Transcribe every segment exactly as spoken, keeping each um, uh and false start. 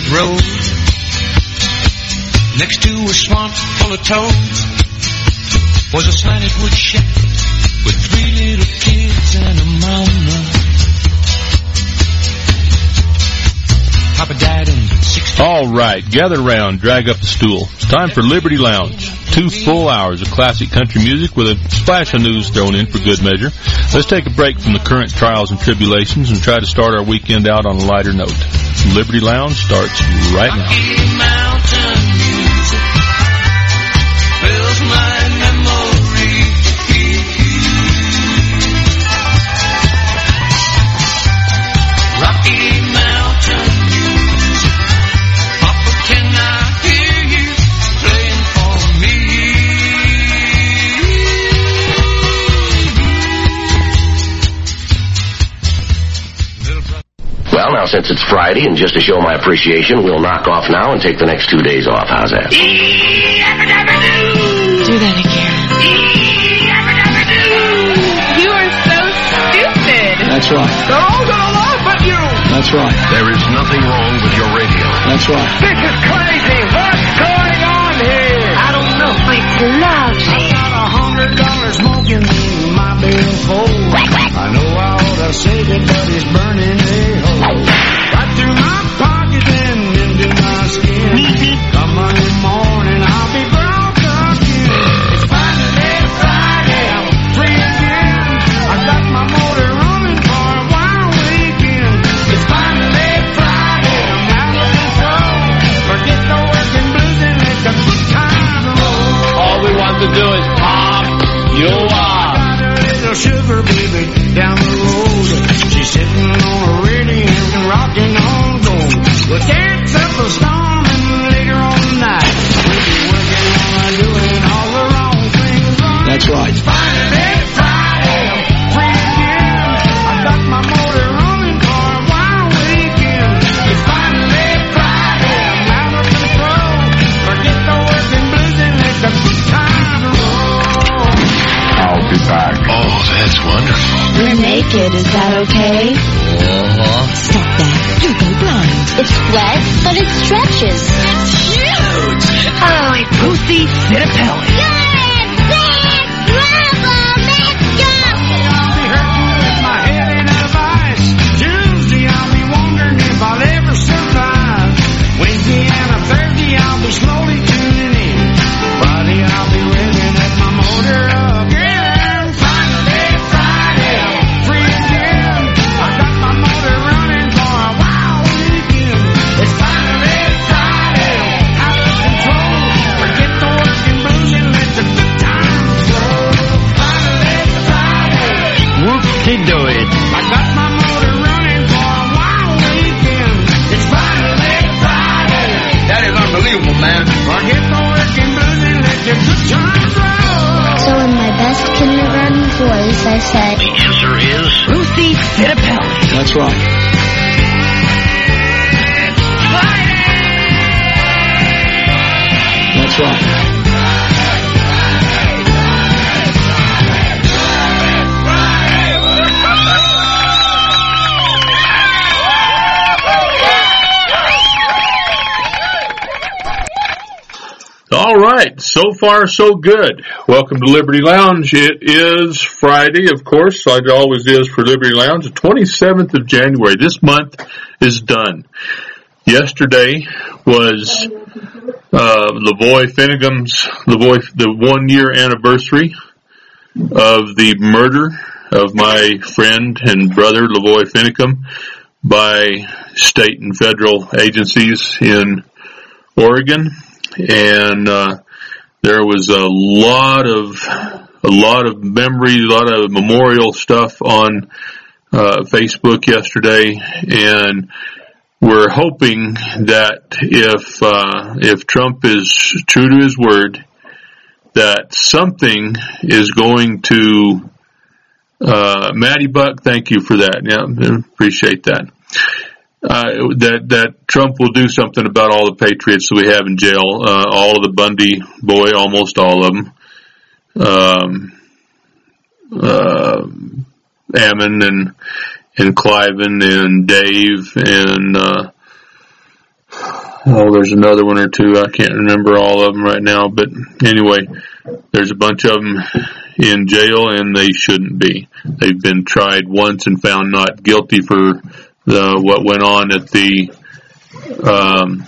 road, next to a swamp full of toads, was a slanted wood shack with three little kids and a mama. Papa died in sixteen. All right, gather round, drag up the stool. It's time for Liberty Lounge. Two full hours of classic country music with a splash of news thrown in for good measure. Let's take a break from the current trials and tribulations and try to start our weekend out on a lighter note. Liberty Lounge starts right now. Rocky Mountain music fills my memory. Rocky Mountain music, Papa, can I hear you playing for me? Well, now, since it's Friday, and just to show my appreciation, we'll knock off now and take the next two days off. How's that? Do that again. You are so stupid. That's right. They're all gonna laugh at you. That's right. There is nothing wrong with your radio. That's right. This is crazy. What's going on here? I don't know. It's lovely. I got a hundred dollars smoking in my billfold. I know I ought to save it, but it's burning a hole right through my pocket and into my skin. Come Monday morning, I'll be broke again. It's finally Friday, I'm free again. I got my motor running for a wild weekend. It's finally Friday, I'm out of control. Forget the working blues and let the good times roll. All we want to do is pop you up. Sugar baby down the road, she's sitting on a radio and rocking on gold. We'll dance up a storm and later on tonight we'll be working on doing all the wrong things right. That's right. It's finally Friday, I'm free again. I got my motor running for a wild weekend. It's finally Friday, I'm out of control. Forget the working blues and let the good times roll. I'll be back. Oh, that's wonderful. We're naked. Is that okay? Uh-huh. Stop that. You go blind. It's wet, but it stretches. It's huge. Holy Pussy Cittapelli. I'll be hurting with my head in a vice. Tuesday I'll be wondering if I'll ever survive. Wednesday and a Thursday I'll be slowly tuning in. Friday I'll be revving at my motor again. Finally Friday, I'm free again. I got my motor running for a wild weekend. It's finally Friday, I'm out of control. Forget the working blues and let the good times roll. Finally Friday. Whoop-de-doo-it. I got my motor running for a wild weekend. It's finally Friday. That is unbelievable, man. Forget the working blues and let your good times roll. So in my best kindergarten voice, I said, The answer is... Pussy Cittapelli. That's right. That's right. All right, so far so good. Welcome to Liberty Lounge. It is Friday, of course, like it always is for Liberty Lounge, the twenty-seventh of January. This month is done. Yesterday was uh, LaVoy Finnegum's LaVoy, the one-year anniversary of the murder of my friend and brother LaVoy Finnegum by state and federal agencies in Oregon. And uh, there was a lot of a lot of memory, a lot of memorial stuff on uh, Facebook yesterday, and we're hoping that if uh, if Trump is true to his word, that something is going to. Uh, Matty Buck, thank you for that. Yeah, appreciate that. Uh, that, that Trump will do something about all the patriots that we have in jail, uh, all of the Bundy boy, almost all of them, um, uh, Ammon and, and Cliven and Dave and, uh, oh, there's another one or two. I can't remember all of them right now, but anyway, there's a bunch of them in jail, and they shouldn't be. They've been tried once and found not guilty for the, what went on at the um,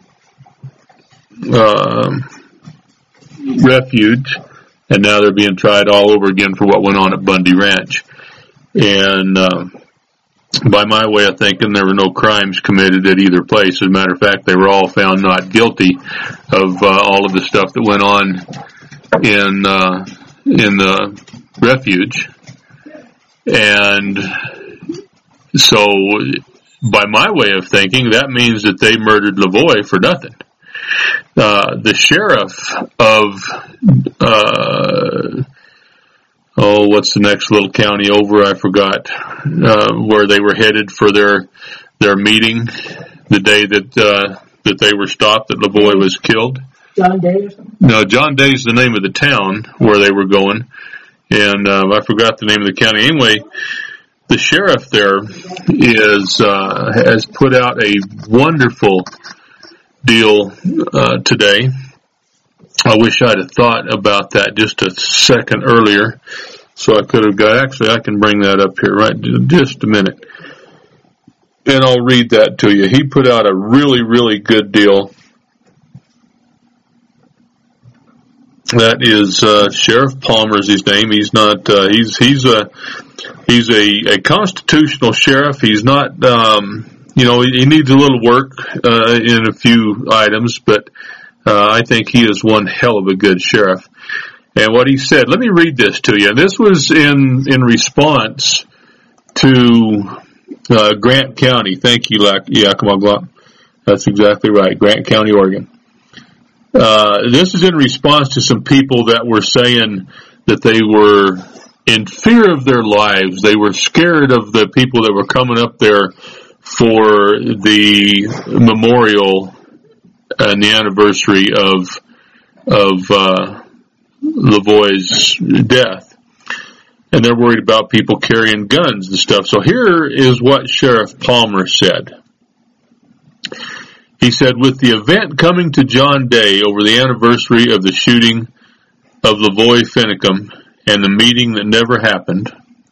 uh, refuge, and now they're being tried all over again for what went on at Bundy Ranch. And uh, by my way of thinking, there were no crimes committed at either place. As a matter of fact, they were all found not guilty of uh, all of the stuff that went on in uh, in the refuge. And so, by my way of thinking, that means that they murdered Lavoie for nothing. Uh, the sheriff of, uh, oh, what's the next little county over? I forgot, uh, where they were headed for their, their meeting the day that, uh, that they were stopped, that Lavoie was killed. John Day or something? No, John Day's the name of the town where they were going. And, um, I forgot the name of the county. Anyway, the sheriff there is, uh, has put out a wonderful deal, uh, today. I wish I'd have thought about that just a second earlier, so I could have got, actually I can bring that up here right just a minute. And I'll read that to you. He put out a really, really good deal. That is, uh, Sheriff Palmer's his name. He's not, uh, he's, he's a, he's a, a constitutional sheriff. He's not, um, you know, he needs a little work, uh, in a few items, but, uh, I think he is one hell of a good sheriff. And what he said, let me read this to you. This was in, in response to, uh, Grant County. Thank you, Yakima Glock. That's exactly right. Grant County, Oregon. Uh, this is in response to some people that were saying that they were in fear of their lives. They were scared of the people that were coming up there for the memorial and the anniversary of, of, uh, Lavoie's death. And they're worried about people carrying guns and stuff. So here is what Sheriff Palmer said. He said, with the event coming to John Day over the anniversary of the shooting of Lavoie Finicum and the meeting that never happened.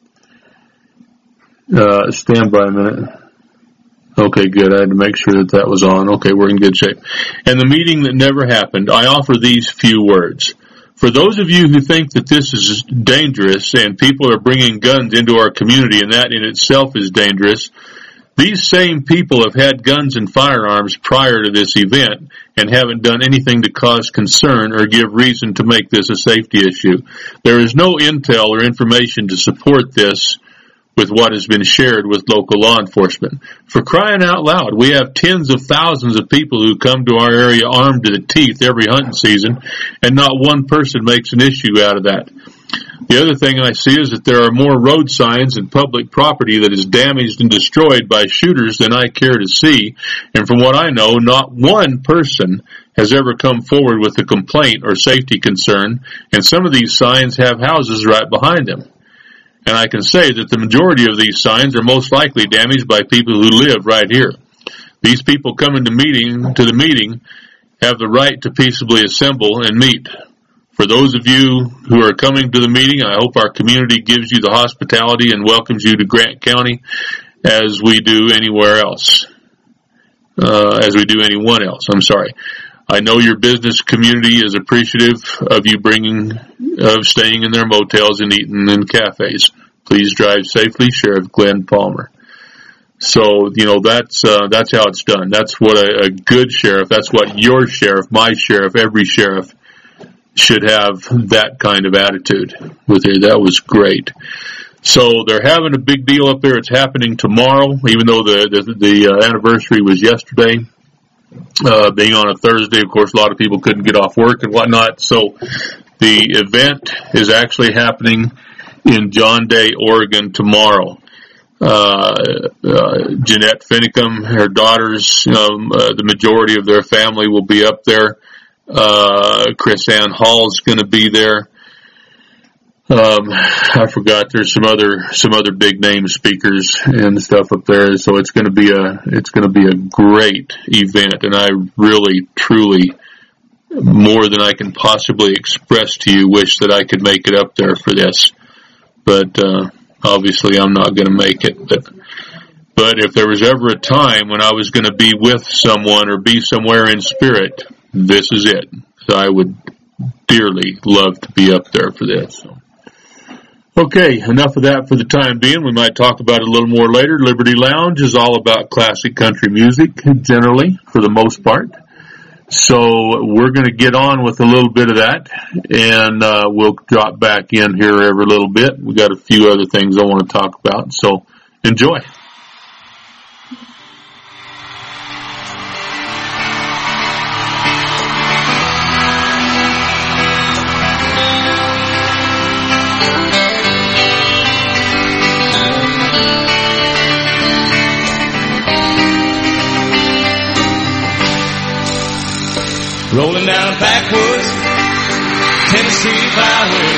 Uh, stand by a minute. Okay, good. I had to make sure that that was on. Okay, we're in good shape. And the meeting that never happened, I offer these few words. For those of you who think that this is dangerous and people are bringing guns into our community and that in itself is dangerous, these same people have had guns and firearms prior to this event and haven't done anything to cause concern or give reason to make this a safety issue. There is no intel or information to support this with what has been shared with local law enforcement. For crying out loud, we have tens of thousands of people who come to our area armed to the teeth every hunting season, and not one person makes an issue out of that. The other thing I see is that there are more road signs and public property that is damaged and destroyed by shooters than I care to see, and from what I know, not one person has ever come forward with a complaint or safety concern, and some of these signs have houses right behind them. And I can say that the majority of these signs are most likely damaged by people who live right here. These people coming to meeting to the meeting have the right to peaceably assemble and meet. For those of you who are coming to the meeting, I hope our community gives you the hospitality and welcomes you to Grant County as we do anywhere else, uh, as we do anyone else. I'm sorry. I know your business community is appreciative of you bringing, of staying in their motels and eating in cafes. Please drive safely, Sheriff Glenn Palmer. So, you know, that's, uh, that's how it's done. That's what a, a good sheriff, that's what your sheriff, my sheriff, every sheriff should have that kind of attitude with it. That was great. So they're having a big deal up there. It's happening tomorrow, even though the, the, the uh, anniversary was yesterday. Uh, being on a Thursday, of course, a lot of people couldn't get off work and whatnot. So the event is actually happening in John Day, Oregon tomorrow. Uh, uh, Jeanette Finicum, her daughters, um, uh, the majority of their family will be up there. Uh, Chris Ann Hall is going to be there. Um, I forgot there's some other, some other big name speakers and stuff up there. So it's going to be a, it's going to be a great event. And I really, truly, more than I can possibly express to you, wish that I could make it up there for this. But, uh, obviously I'm not going to make it. But, but if there was ever a time when I was going to be with someone or be somewhere in spirit, this is it. So I would dearly love to be up there for this. So. Okay, enough of that for the time being. We might talk about it a little more later. Liberty Lounge is all about classic country music, generally, for the most part. So we're going to get on with a little bit of that, and uh, we'll drop back in here every little bit. We got a few other things I want to talk about, so enjoy. Rolling down a backwoods Tennessee byway,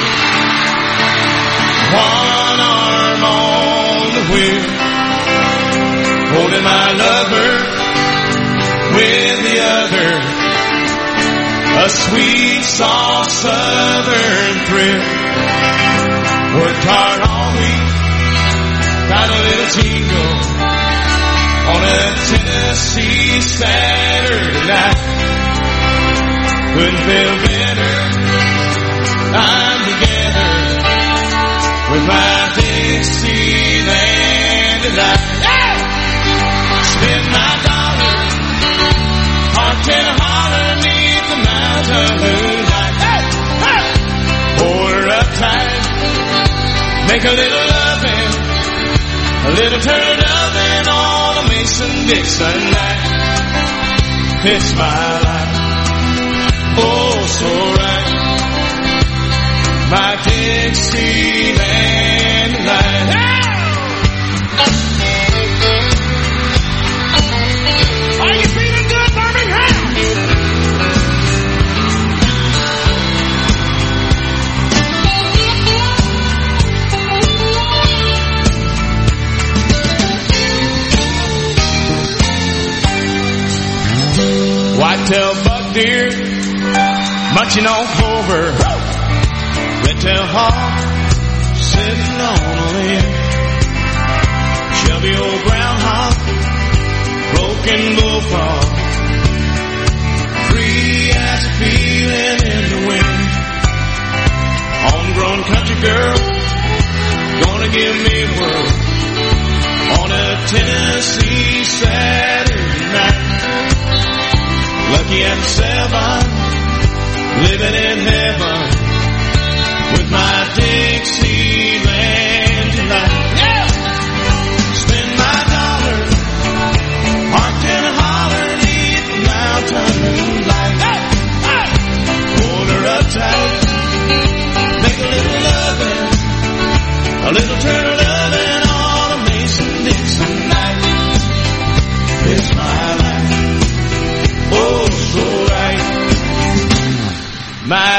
one arm on the wheel, holding my lover with the other, a sweet, soft southern thrill. Worked hard all week, got a little tingle on a Tennessee Saturday night. Couldn't feel better, I'm together with my Dixieland delight. Yeah! Spend my dollar, parked in a holler neath the mountain moonlight. Hey! Hey! Hold her up tight, make a little loving, a little turn loving on a Mason-Dixon night. It's my life. Oh, so right, my Dixieland delight. Are you feeling good, Birmingham? Whitetail buck deer, munching on clover, red-tailed hawk sitting on a limb, Shelby old groundhog, broken bullfrog, free as a feeling in the wind. Homegrown country girl, gonna give me a whirl on a Tennessee Saturday night. Lucky I'm seven, living in heaven with my Dixieland delight. Yeah! Spend my dollar, parked in a holler neath the mountain moonlight. Hey! Hey! Hold her up tight, make a little loving, a little turn of loving on a Mason-Dixon night. It's my life, oh so right, my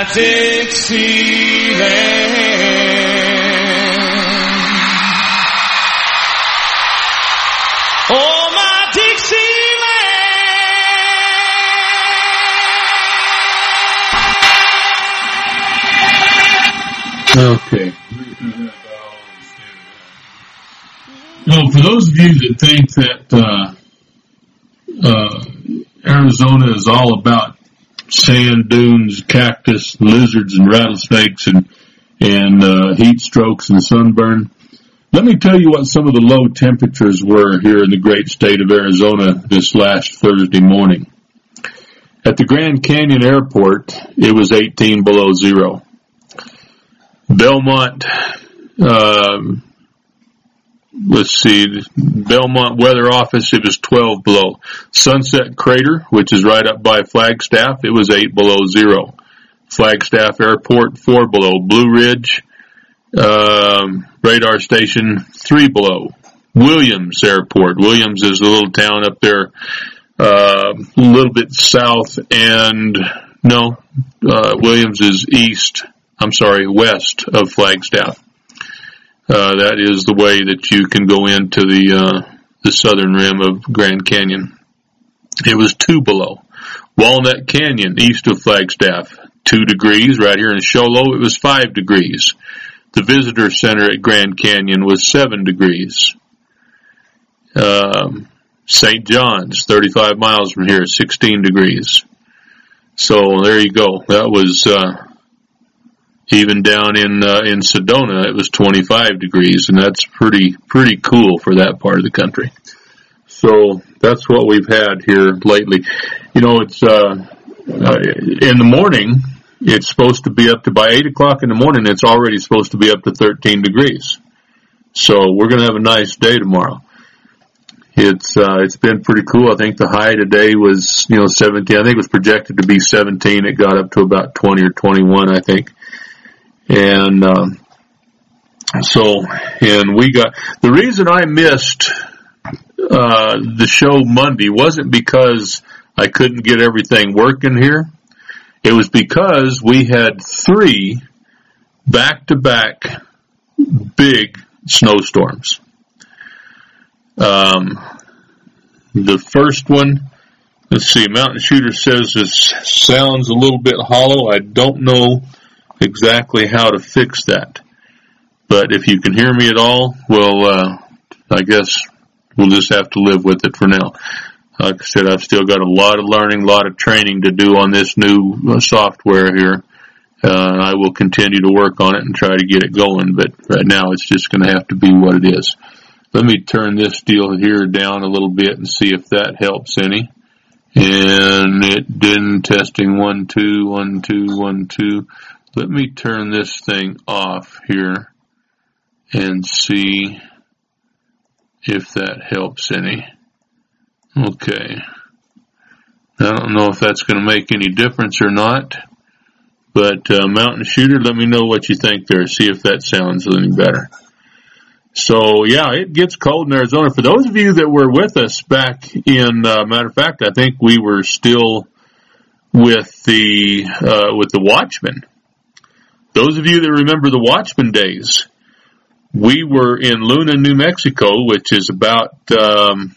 Dixieland. Oh, my Dixieland. Okay. Well, for those of you that think that uh, uh, Arizona is all about sand dunes, cactus, lizards, and rattlesnakes, and and uh, heat strokes and sunburn, let me tell you what some of the low temperatures were here in the great state of Arizona this last Thursday morning. At the Grand Canyon Airport, it was eighteen below zero. Belmont, um, let's see, Belmont Weather Office, it was twelve below. Sunset Crater, which is right up by Flagstaff, it was eight below zero. Flagstaff Airport, four below. Blue Ridge, um, radar station, three below. Williams Airport, Williams is a little town up there, uh, a little bit south, and no, uh, Williams is east I'm sorry, west of Flagstaff. Uh, that is the way that you can go into the, uh, the southern rim of Grand Canyon. It was two below. Walnut Canyon, east of Flagstaff, two degrees. Right here in Show Low, it was five degrees. The visitor center at Grand Canyon was seven degrees. Um, Saint John's, thirty-five miles from here, sixteen degrees. So there you go. That was, uh, even down in, uh, in Sedona, it was twenty-five degrees, and that's pretty, pretty cool for that part of the country. So that's what we've had here lately. You know, it's, uh, uh in the morning, it's supposed to be up to, by eight o'clock in the morning, it's already supposed to be up to thirteen degrees. So we're going to have a nice day tomorrow. It's, uh, it's been pretty cool. I think the high today was, you know, seventeen. I think it was projected to be seventeen. It got up to about twenty or twenty-one, I think. And, um, so, and we got, the reason I missed, uh, the show Monday wasn't because I couldn't get everything working here. It was because we had three back-to-back big snowstorms. Um, the first one, let's see, Mountain Shooter says this sounds a little bit hollow. I don't know exactly how to fix that. But if you can hear me at all, well, uh, I guess we'll just have to live with it for now. Like I said, I've still got a lot of learning, a lot of training to do on this new uh, software here. Uh, I will continue to work on it and try to get it going, but right now it's just going to have to be what it is. Let me turn this deal here down a little bit and see if that helps any. And it didn't. Testing one, two, one, two, one, two. Let me turn this thing off here and see if that helps any. Okay. I don't know if that's going to make any difference or not, but uh, Mountain Shooter, let me know what you think there. See if that sounds any better. So, yeah, it gets cold in Arizona. For those of you that were with us back in, uh, matter of fact, I think we were still with the uh, with the Watchmen. Those of you that remember the Watchmen days, we were in Luna, New Mexico, which is about um,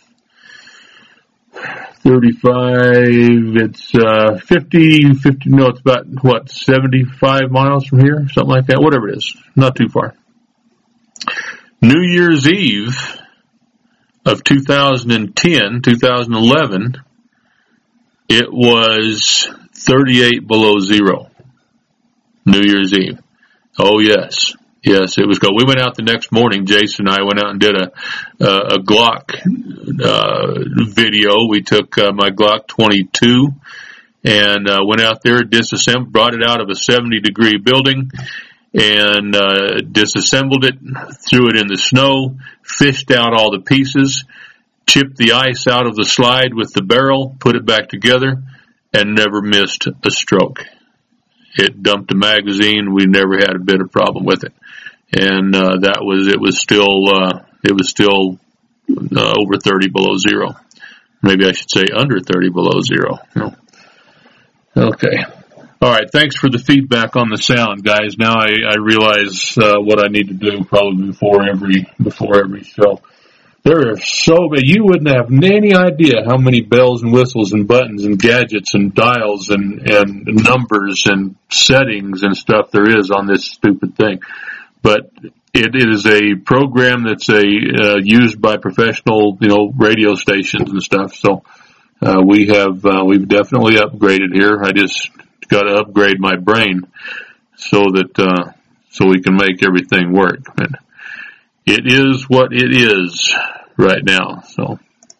thirty-five, it's uh, fifty, fifty, no, it's about, what, seventy-five miles from here? Something like that, whatever it is, not too far. New Year's Eve of two thousand ten, two thousand eleven, it was thirty-eight below zero. New Year's Eve. Oh, yes. Yes, it was cold. We went out the next morning. Jason and I went out and did a, uh, a Glock uh, video. We took uh, my Glock twenty-two and uh, went out there, disassembled, brought it out of a seventy degree building, and uh, disassembled it, threw it in the snow, fished out all the pieces, chipped the ice out of the slide with the barrel, put it back together, and never missed a stroke. It dumped a magazine. We never had a bit of problem with it. And uh, that was, it was still, uh, it was still uh, over thirty below zero. Maybe I should say under thirty below zero. You know. Okay. All right, thanks for the feedback on the sound, guys. Now I, I realize uh, what I need to do probably before every before every show. There are so many. You wouldn't have any idea how many bells and whistles and buttons and gadgets and dials and, and numbers and settings and stuff there is on this stupid thing. But it, it is a program that's a uh, used by professional, you know, radio stations and stuff. So uh, we have uh, we've definitely upgraded here. I just got to upgrade my brain so that uh, so we can make everything work. And it is what it is right now. So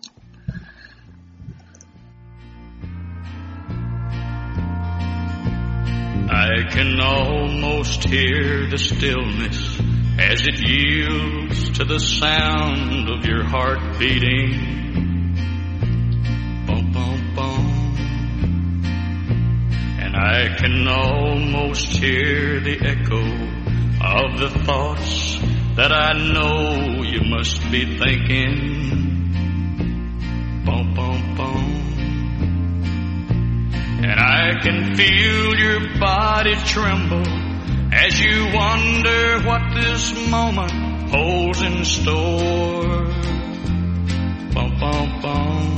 I can almost hear the stillness as it yields to the sound of your heart beating. Bum, bum, bum. And I can almost hear the echo of the thoughts that I know you must be thinking. Bum, bum, bum. And I can feel your body tremble as you wonder what this moment holds in store. Bum, bum, bum.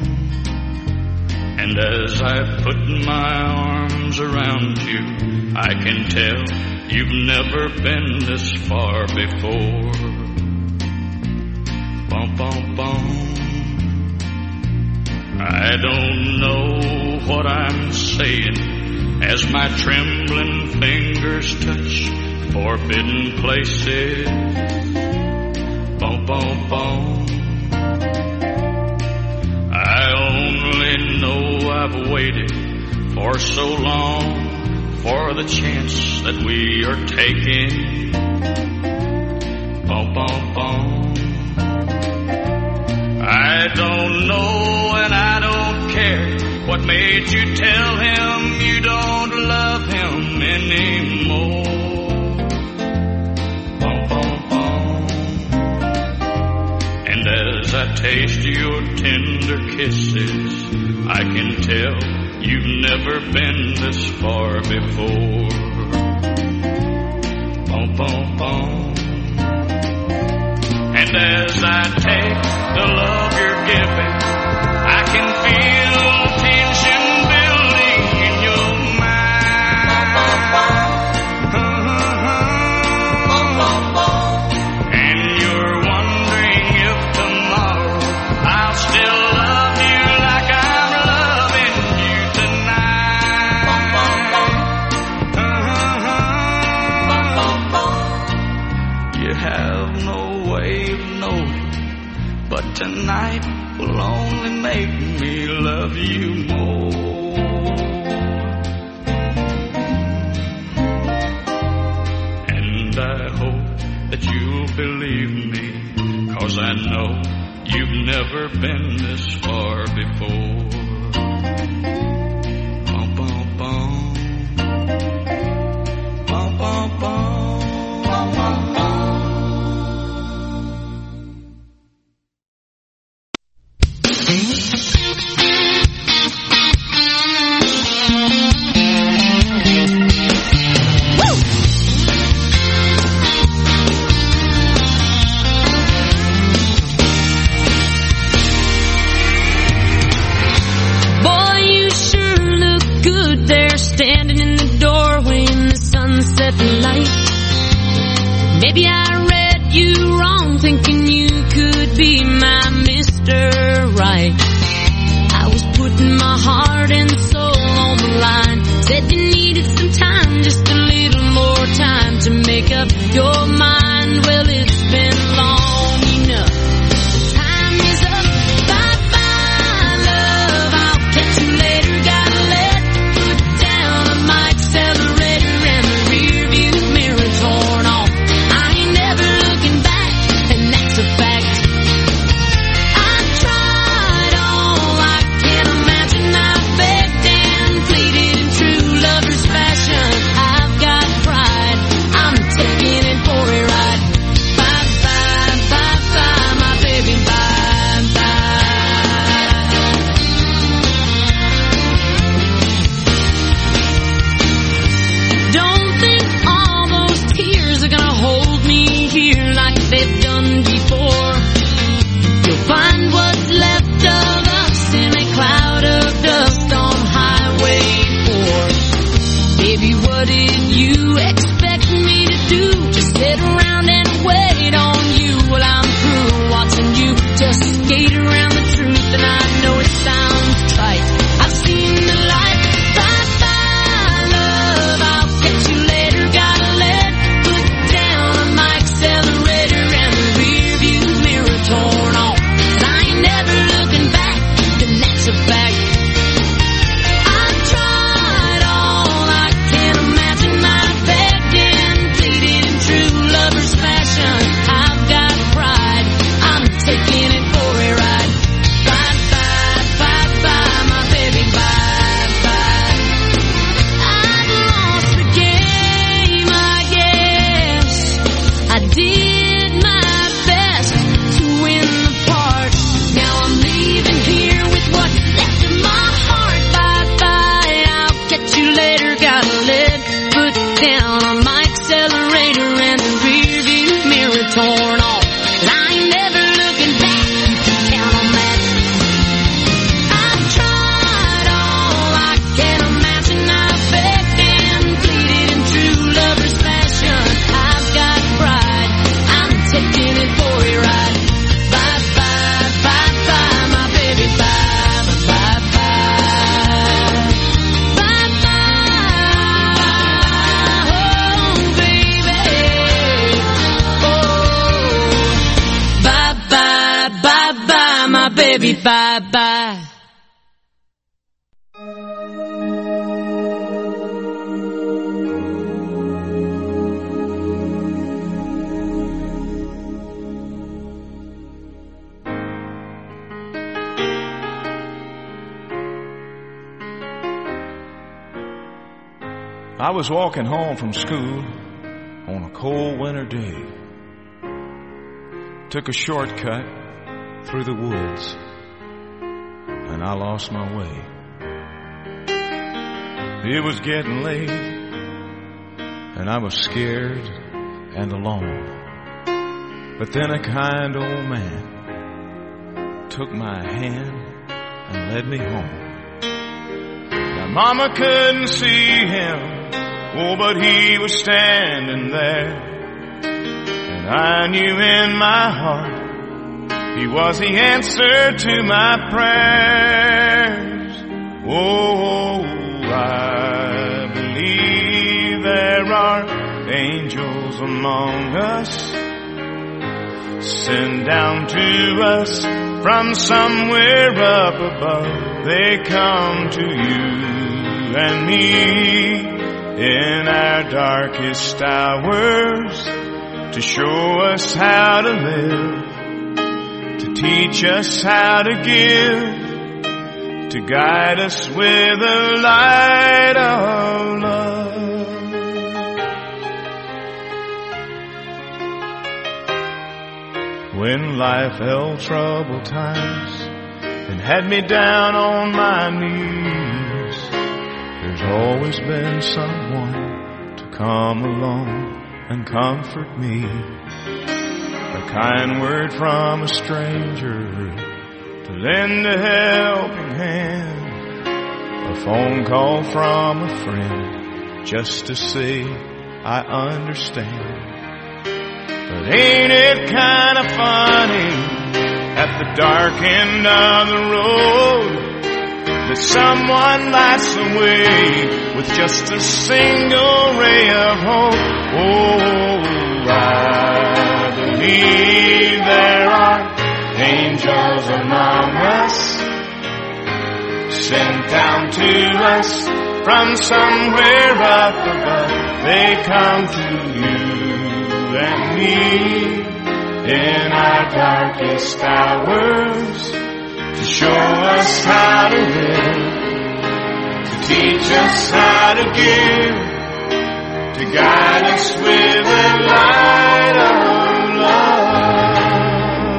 And as I put my arms around you, I can tell you've never been this far before. Bum, bum, bum. I don't know what I'm saying as my trembling fingers touch forbidden places. Bum, bum, bum. I only know I've waited for so long for the chance that we are taking. Bum, bum, bum. I don't know and I don't care what made you tell him you don't love him anymore. Bum, bum, bum. And as I taste your tender kisses, I can tell you've never been this far before. Bum, bum, bum. And as I take the love you're giving, I can feel tension building in your mind. And you're wondering if tomorrow I'll still love you like I'm loving you tonight. You have no way of knowing, but tonight will only make me love you more. And I hope that you'll believe me, 'cause I know you've never been this far before. Bum, bum, bum. Bum, bum, bum. Bum, bum, bum. Standing in the doorway in the sunset light. Maybe I read you wrong, thinking you could be my Mister Right. I was putting my heart and soul on the line. Said you needed some time, just a little more time to make up your mind. Well, it's been long enough. Time is up. Bye-bye, love. I'll catch you later. Gotta let accelerator and the rear view mirror torn off. I ain't never looking back, and that's a fact. baby bye-bye. I was walking home from school on a cold winter day. Took a shortcut through the woods, and I lost my way. It was getting late, and I was scared and alone. But then a kind old man took my hand and led me home. Now Mama couldn't see him, oh, but he was standing there. And I knew in my heart he was the answer to my prayers. Oh, I believe there are angels among us, sent down to us from somewhere up above. They come to you and me in our darkest hours to show us how to live, to teach us how to give, to guide us with the light of love. When life held troubled times and had me down on my knees, there's always been someone to come along and comfort me. A kind word from a stranger to lend a helping hand, a phone call from a friend just to say I understand. But ain't it kind of funny at the dark end of the road that someone lights the way with just a single ray of hope? Oh, I believe there are angels among us, sent down to us from somewhere up above. They come to you and me in our darkest hours to show us how to live, to teach us how to give, to guide us with the light of love.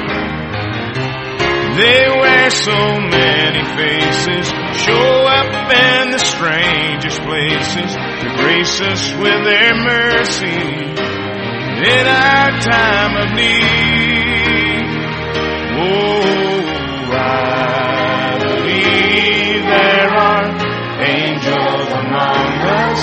They wear so many faces, show up in the strangest places to grace us with their mercy in our time of need. Oh, I believe there are angels among us,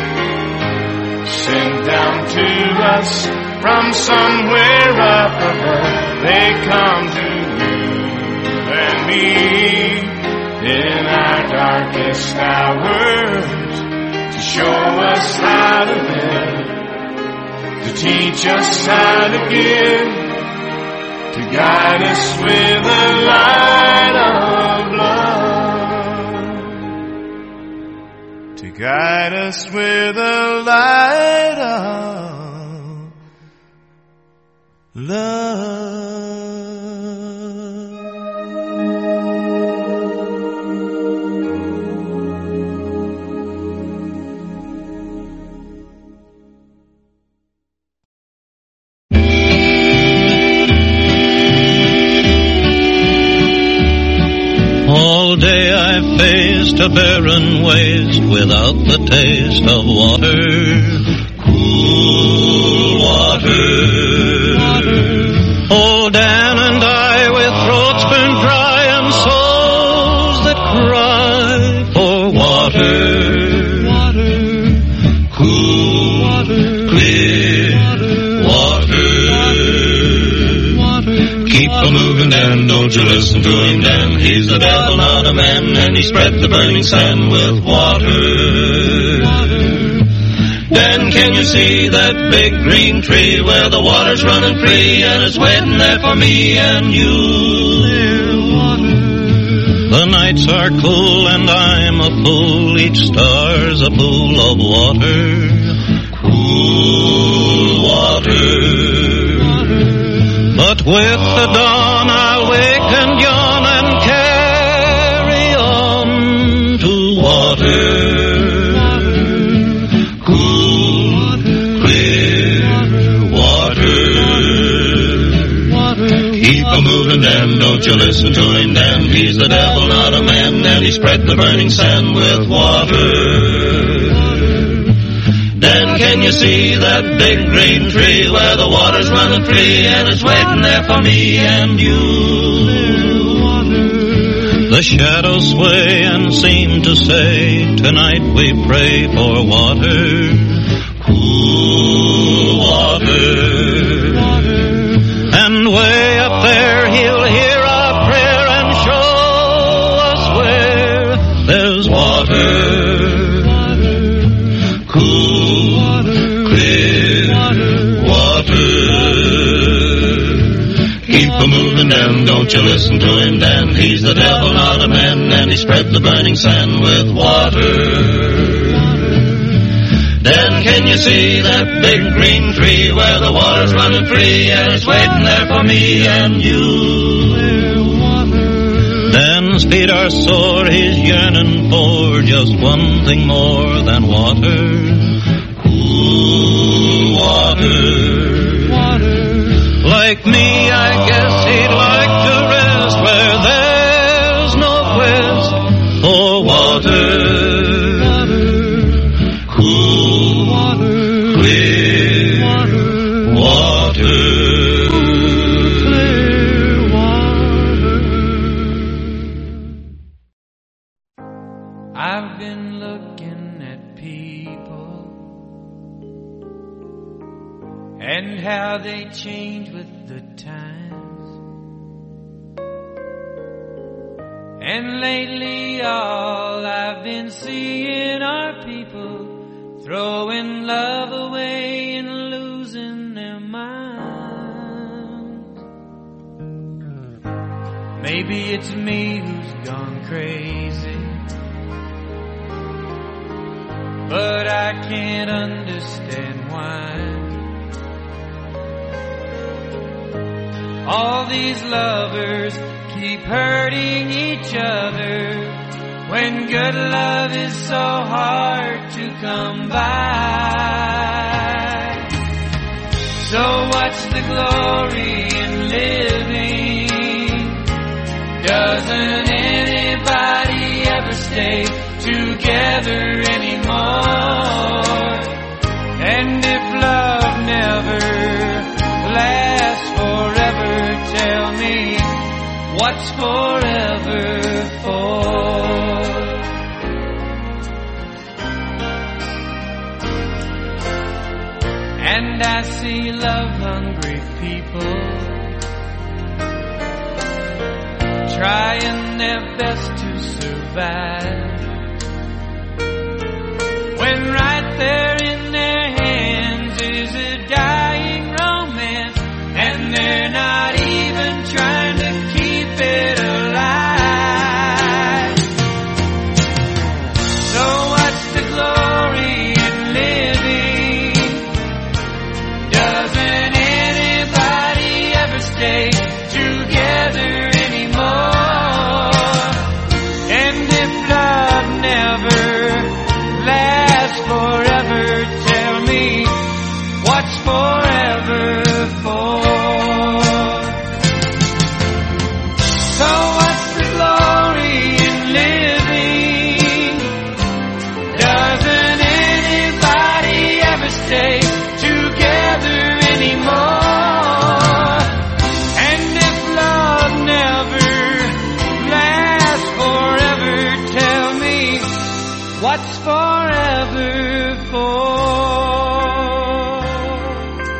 sent down to us from somewhere up above. They come to you and me in our darkest hours to show us how to live, to teach us how to give, to guide us with the light of love, to guide us with the light of love. All day I faced a barren waste without the taste of water, cool water. water. Oh, Dan and I with throats burned dry and souls that cry for water, water. Cool, water. Clear water. water. Keep a moving, Dan, don't you listen to him, Dan. He's the devil, not a man, and he spread the burning sand with water. water. Dan, can you see that big green tree where the water's running free and it's waiting there for me and you? The nights are cool and I'm a fool. Each star's a pool of water. Cool water. But with the dawn I'll wake and yawn and carry on to water. Cool, clear water. Keep a moving, Dan, don't you listen to him, Dan. He's the devil, not a man, and he spread the burning sand with water. Dan, can you see that big green tree where the water's running free and it's waiting there for me and you? The shadows sway and seem to say, tonight we pray for water. Cool water. And way up there he'll hear our prayer and show us where there's water. Cool, clear water. Keep a moving, Dan, don't you listen to him, Dan. He's the devil, not a man, and he spread the burning sand with water. Dan, can you see that big green tree where the water's running free and it's waiting there for me and you? Dan's feet are sore, he's yearning for just one thing more than water. Cool water. Like me, I guess he'd like to rest where there's no quest for water. I've been looking at people and how they change with the times. And lately all I've been seeing are people throwing love away and losing their minds. Maybe it's me who's gone crazy, but I can't understand why all these lovers keep hurting each other when good love is so hard to come by. So what's the glory in living? Doesn't anybody ever stay together anymore? And if love never lasts forever, tell me, what's forever for? And I see love-hungry people trying their best to survive, when right there in their hands is a dying romance, and they're not even trying to keep it alive. So what's the glory in living? Doesn't anybody ever stay together anymore? And if love never lasts forever, tell me, what's forever for? So what's the glory in living? Doesn't anybody ever stay together anymore? And if love never lasts forever, tell me, what's forever for?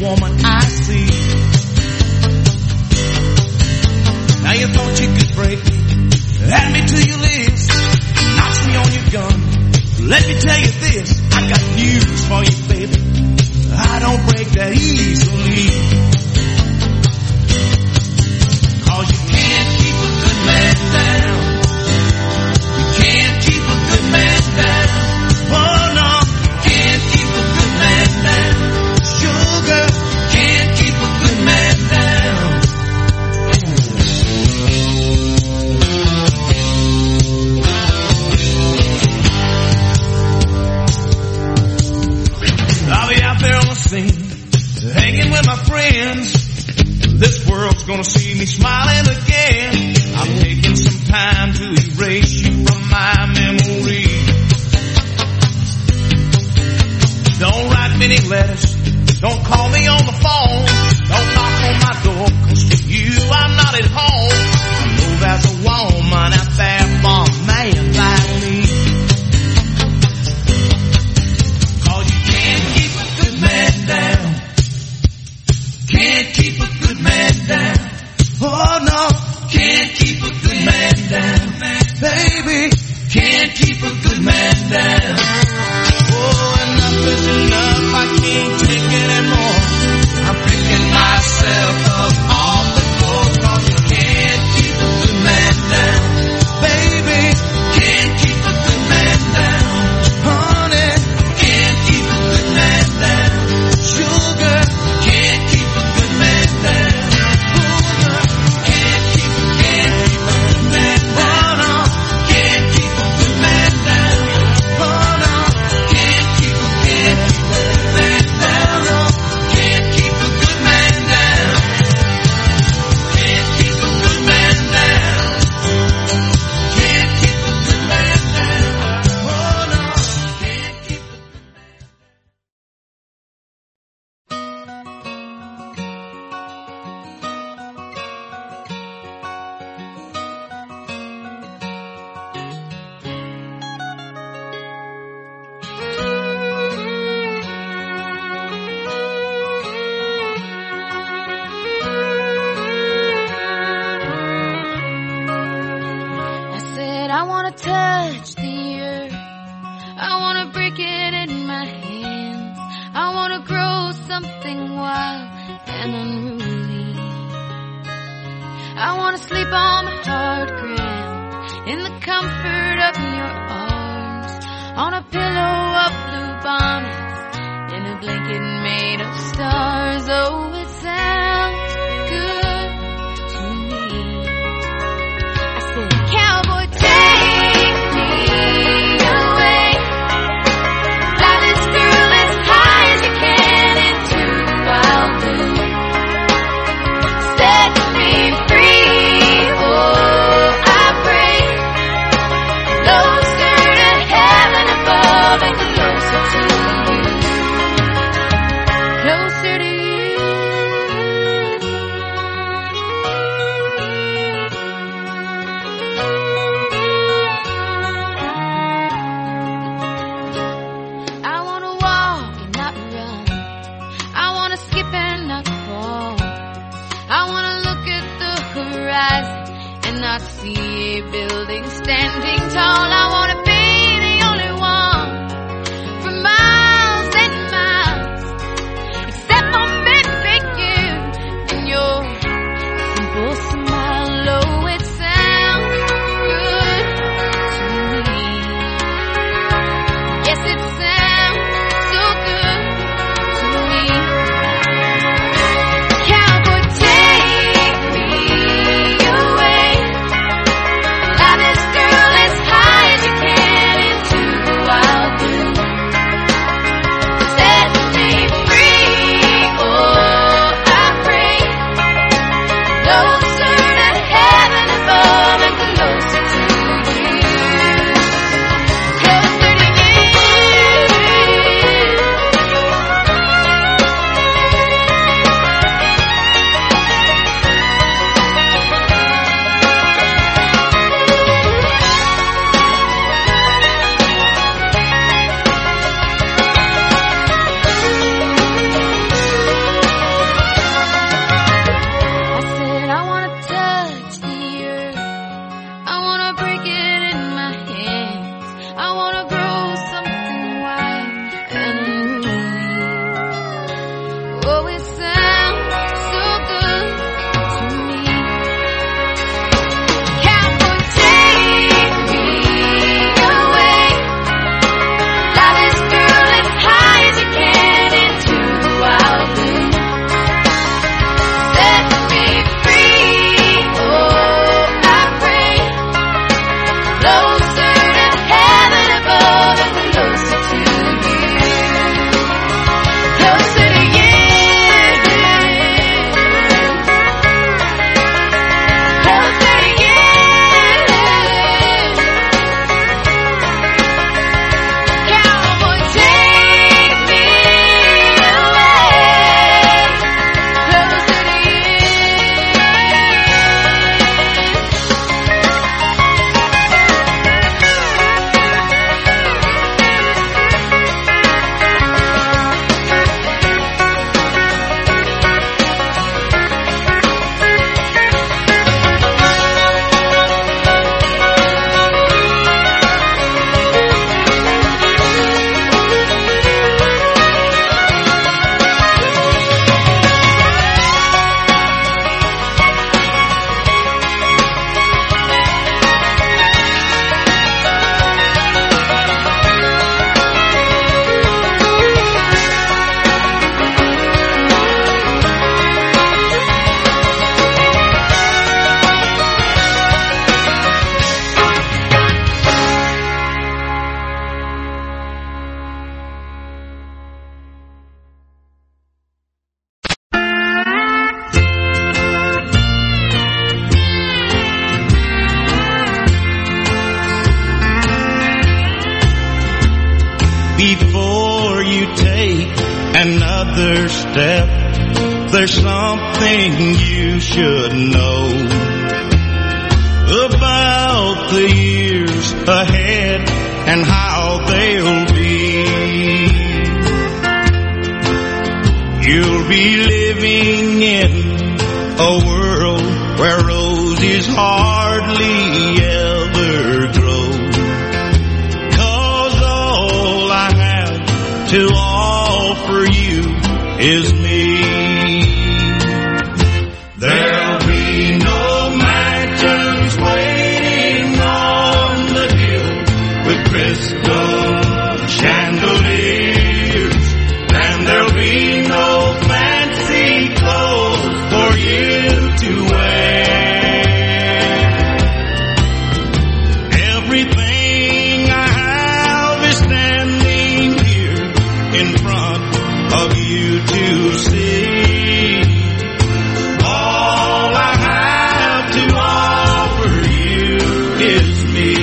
woman I see. Now you thought you could break me, add me to your list, notch me on your gun. Let me tell you this, I got news for you, baby. I don't break that easily. Cause you can't keep a good man down. You can't keep a good man down. Oh no, can't keep a good man down. Sugar, can't keep a good man down. I'll be out there on the scene, hanging with my friends. This world's gonna see me smiling again. I'm taking some time to erase you from my memory. Don't write many letters, don't call me on the phone, don't knock on my door, cause for you I'm not at home. I know there's a woman out there for a man like me. Cause you can't keep a good man down. Can't keep a good man down. Oh no, can't keep a good man down. Baby, can't keep a good man down. Oh, enough is enough, I can't take anymore. I'm picking myself up off the floor. Cause you can't keep a good man down. Baby, can't keep a good man down. Honey, can't keep a good man down. Sugar, can't keep a good man down. Sugar, can't keep a, can't keep a good man down. Oh no, can't keep a good man down. Oh no, can't keep a, can't keep a good man down. No, can't keep a good man down. Can't keep a good man down. Can't keep a good man down. Oh no, can't keep a I said I wanna touch the earth, I wanna break it in my hands, I wanna grow something wild and unruly. I wanna sleep on the hard ground, in the comfort of your arms, on a pillow of blue bonnets, in a blanket made of stars. Oh, it sounds good to me. I said, cowboy, take me away, fly this girl as high as you can into wild blue, set me free. Oh, I pray, closer to heaven above and closer to you, closer to you. I wanna walk and not run, I wanna skip and not fall, I wanna look at the horizon and not see a building standing tall. I wanna be the only one for miles and miles, except for maybe you and your simple smile. Oh, it sounds good to me. Yes, it sounds so good to me. Cowboy, take me away, fly this girl as high as another step. There's something you should know about the years ahead and how they'll be. You'll be living in a world where roses hardly ever grow. 'Cause all I have to offer you is me. There'll be no mansions waiting on the hill with crystal chandeliers, and there'll be no fancy clothes for you to wear. Everything I have is standing here in front of you to see. All I have to offer you is me.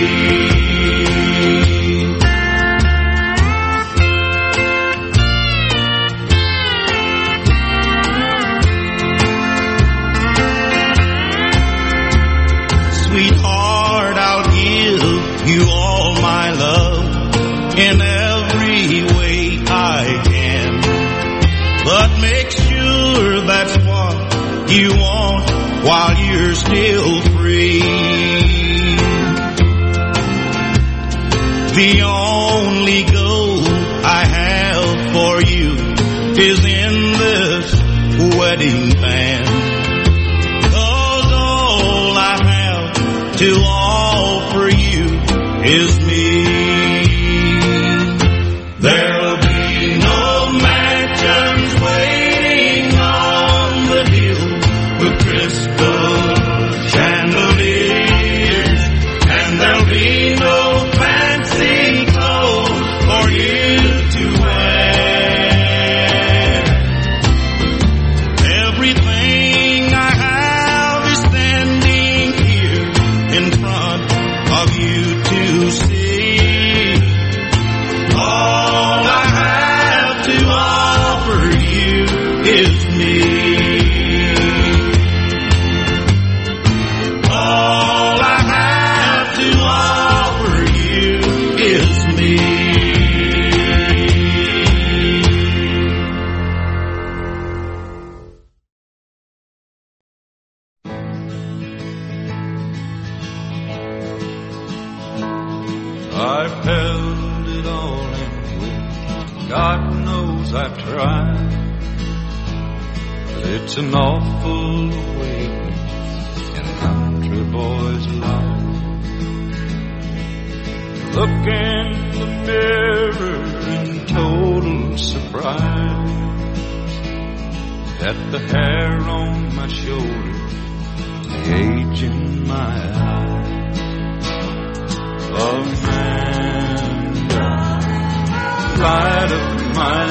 Sweetheart, I'll give you all my love in every way I can. But make sure that's what you want while you're still free. The only goal I have for you is in this wedding band. 'Cause all I have to offer you is me. There'll be no mansions waiting on the hill with crystal chandeliers, and there'll be no fancy clothes for you to wear. Everything I have is standing here in front of you to see. All I have to offer you is me. All I have to offer you is me. I've held it all in with, God knows I've tried. But it's an awful awakening in a country boy's life. Look in the mirror in total surprise at the hair on my shoulder, the age in my eyes. Amanda, light of my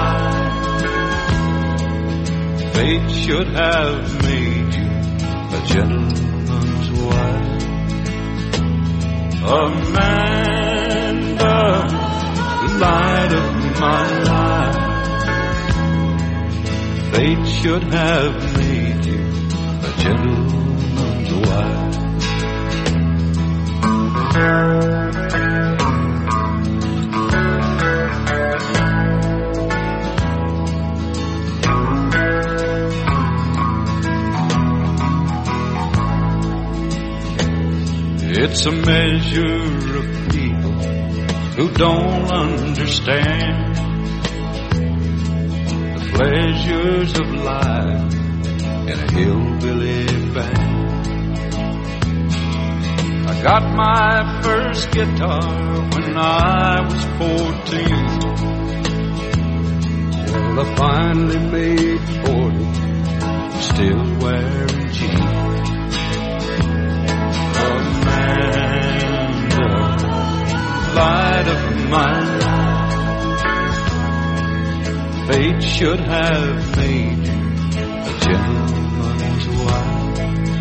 life, fate should have made you a gentleman's wife. Amanda, light of my life, fate should have made you a gentleman's wife. It's a measure of people who don't understand the pleasures of life in a hillbilly band. I got my first guitar when I was fourteen. Well, I finally made forty, still wearing jeans. Amanda, light of my life, fate should have made you a gentleman's wife.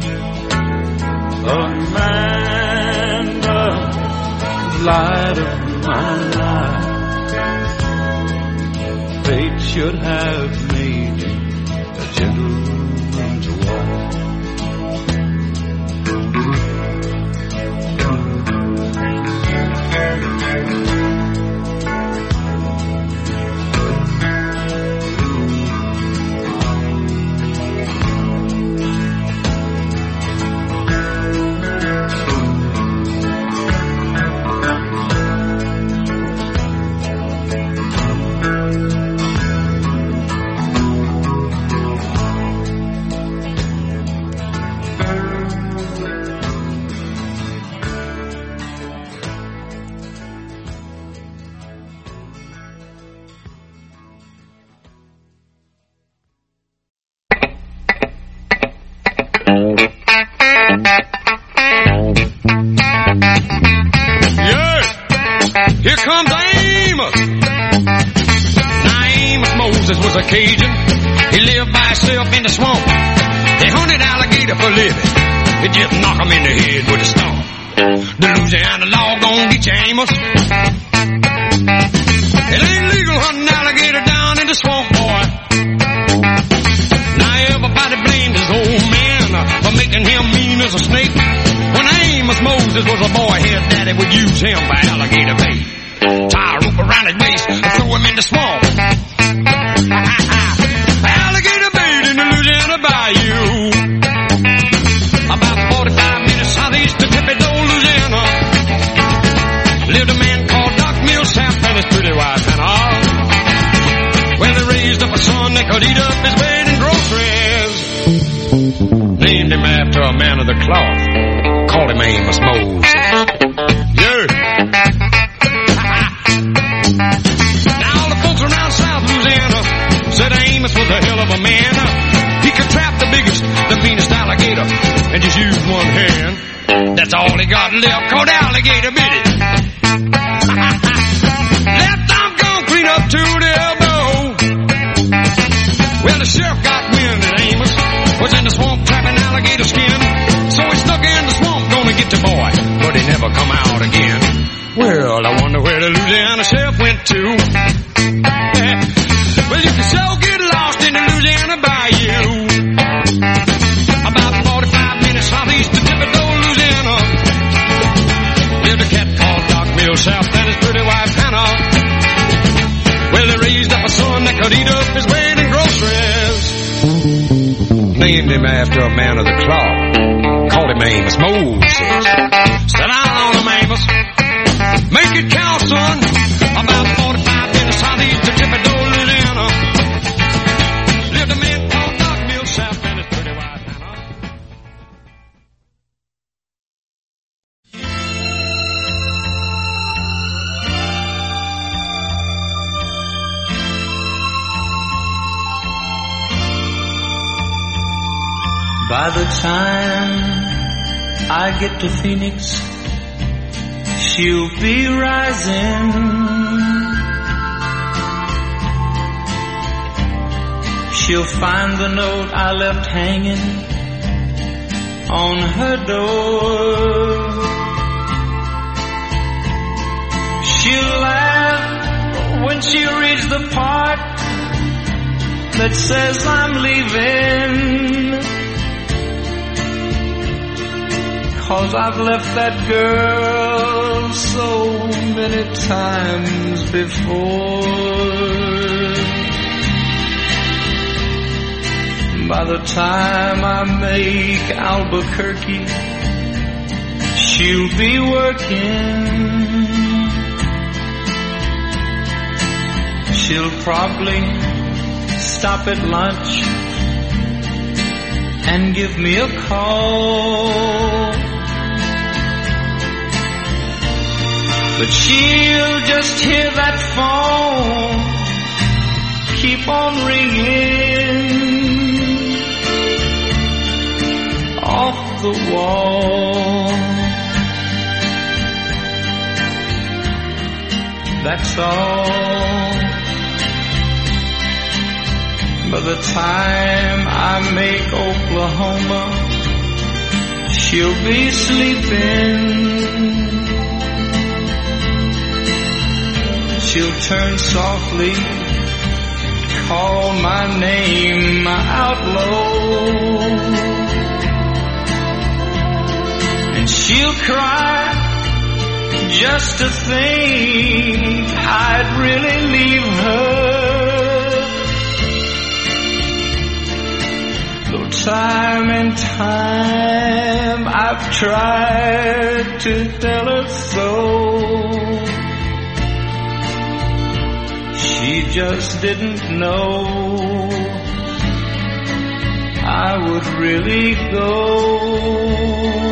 Amanda, light of my life, fate should have made me a gentleman's wife. Here comes Amos. Now Amos Moses was a Cajun. He lived by himself in the swamp. They hunted alligator for living. They just knock him in the head with a stump. The Louisiana law gon' get you, Amos. It ain't legal hunting alligator down in the swamp, boy. Now everybody blamed his old man for making him mean as a snake. When Amos Moses was a boy, his daddy would use him by alligator bait. Tie a rope around his waist and throw him in the swamp. Alligator bait in the Louisiana bayou. About forty-five minutes southeast of Thibodaux, Louisiana, lived a man called Doc Millsap and his pretty wife Hannah. Well, they raised up a son that could eat up his weight in groceries. Named him after a man of the cloth. Called him Amos Moses. Yeah. Now all the folks around South Louisiana said Amos was a hell of a man. He could trap the biggest, the meanest alligator and just use one hand. That's all he got left, called alligator bit it. Left arm gone clean up to the elbow. Well, the sheriff got wind that Amos was in the swamp trapping alligator skin. So he stuck in the swamp, gonna get the boy, but he never come out again. Well, I wonder where the Louisiana sheriff went to. Well, you can so get lost in the Louisiana bayou. About forty-five minutes southeast of Thibodaux, Louisiana, lived a cat called Doc Millsap and his pretty wife Hannah. Well, they raised up a son that could eat up his weight in groceries. Named him after a man of the cloth. Called him Amos Moses. Sit down on him, Amos. Make it count, son. About forty-five minutes southeast of Thibodaux, Louisiana, lived a man called Doc Millsap and his pretty wife Hannah. By the time I get to Phoenix, she'll be rising. She'll find the note I left hanging on her door. She'll laugh when she reads the part that says I'm leaving. 'Cause I've left that girl so many times before. By the time I make Albuquerque, she'll be working. She'll probably stop at lunch and give me a call. But she'll just hear that phone keep on ringing off the wall. That's all. By the time I make Oklahoma, she'll be sleeping. She'll turn softly, my name out low, and she'll cry just to think I'd really leave her. Though time and time I've tried to tell her so, she just didn't know I would really go.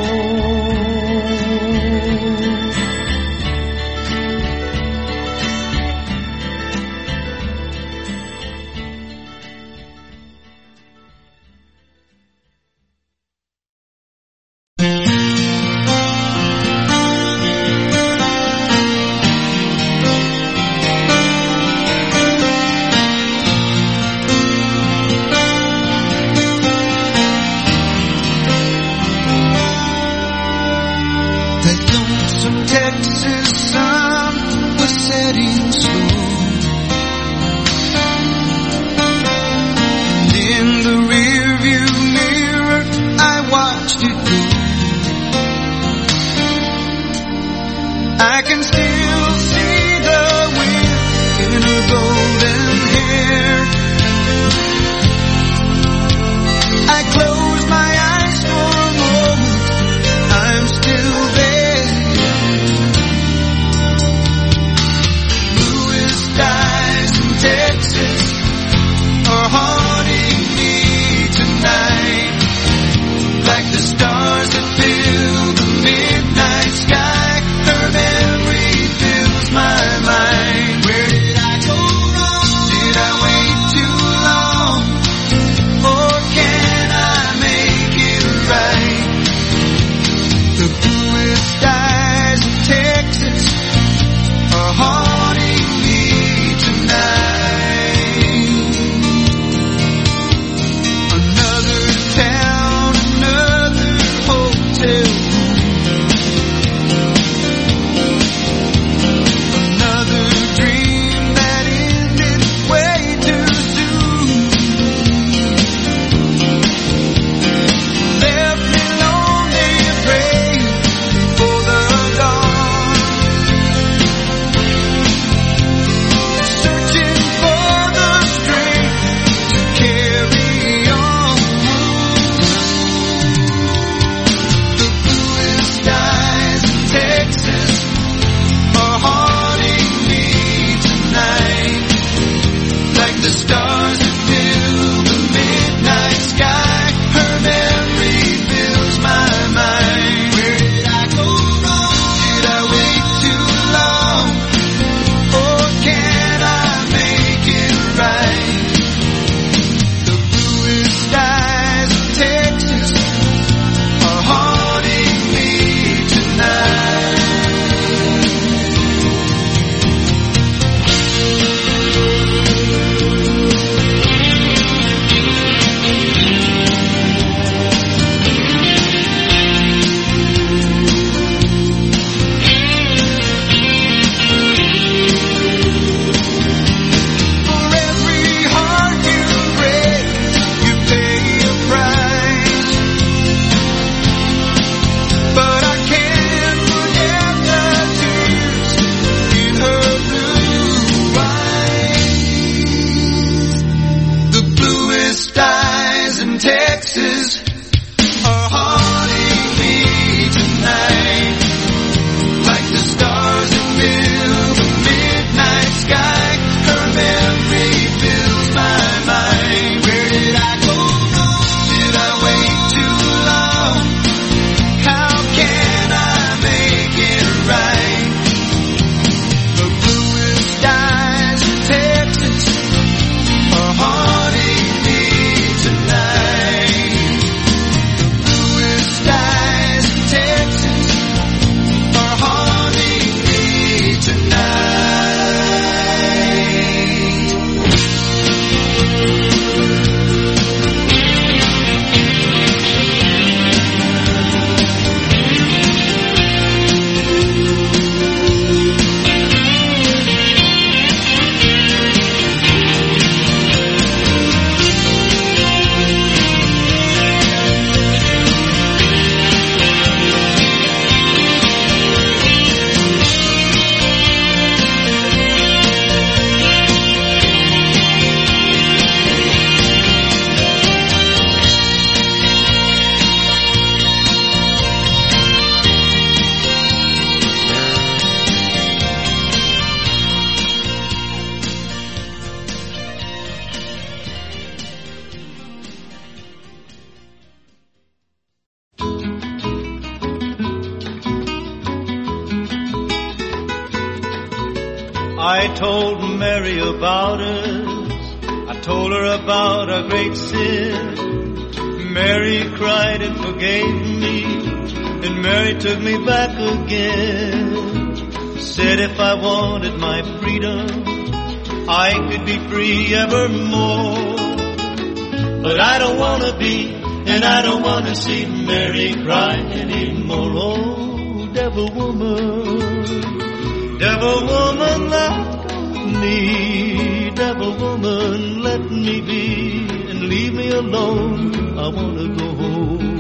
I told Mary about us. I told her about our great sin. Mary cried and forgave me, and Mary took me back again. Said if I wanted my freedom, I could be free evermore. But I don't want to be, and I don't want to see Mary cry anymore. Oh, devil woman, devil woman, let me, devil woman, let me be, and leave me alone. I want to go home.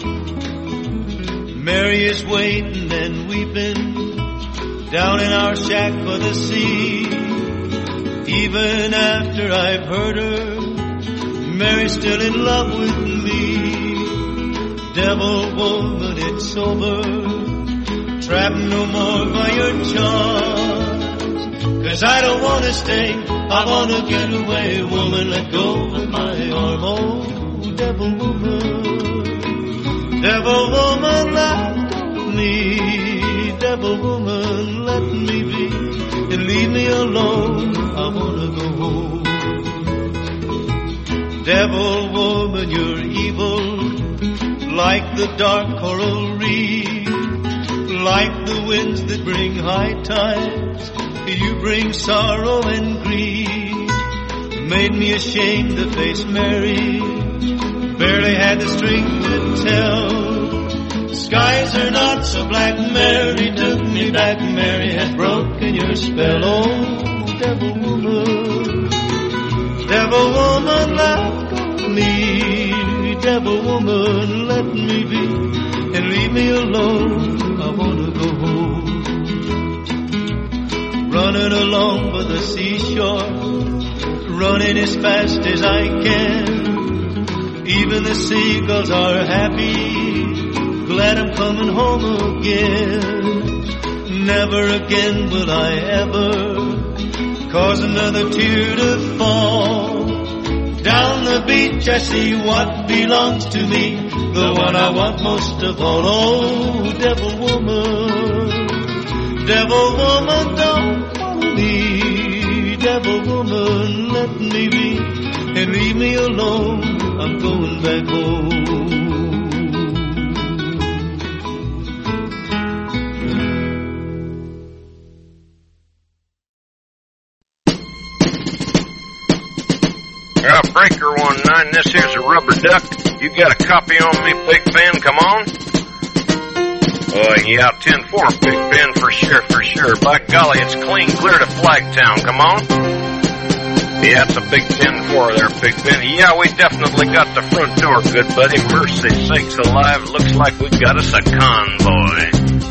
Mary is waiting and weeping down in our shack by the sea. Even after I've heard her, Mary's still in love with me. Devil woman, it's over. Trapped no more by your charms. Cause I don't want to stay, I want to get away. Woman, let go of my arm. Oh, devil woman, devil woman, let me. Devil woman, let me be, and leave me alone. I want to go home. Devil woman, you're evil, like the dark coral reef, like the winds that bring high tides. You bring sorrow and grief. Made me ashamed to face Mary, barely had the strength to tell. Skies are not so black, Mary took me back. Mary has broken your spell. Oh, devil woman, devil woman, let me, devil woman, let me be, and leave me alone. I want to go home. Running along by the seashore, running as fast as I can. Even the seagulls are happy, glad I'm coming home again. Never again will I ever cause another tear to fall. Down the beach I see what belongs to me, the one I want most of all. Oh, devil woman, devil woman, don't follow me. Devil woman, let me be, and leave me alone. I'm going back home. Uh, breaker one nine, this here's a rubber duck. You got a copy on me, Big Ben? Come on. Oh, yeah, ten four, Big Ben, for sure, for sure. By golly, it's clean clear to Flagtown. Come on. Yeah, it's a big ten four there, Big Ben. Yeah, we definitely got the front door, good buddy. Mercy sakes alive, looks like we got us a convoy.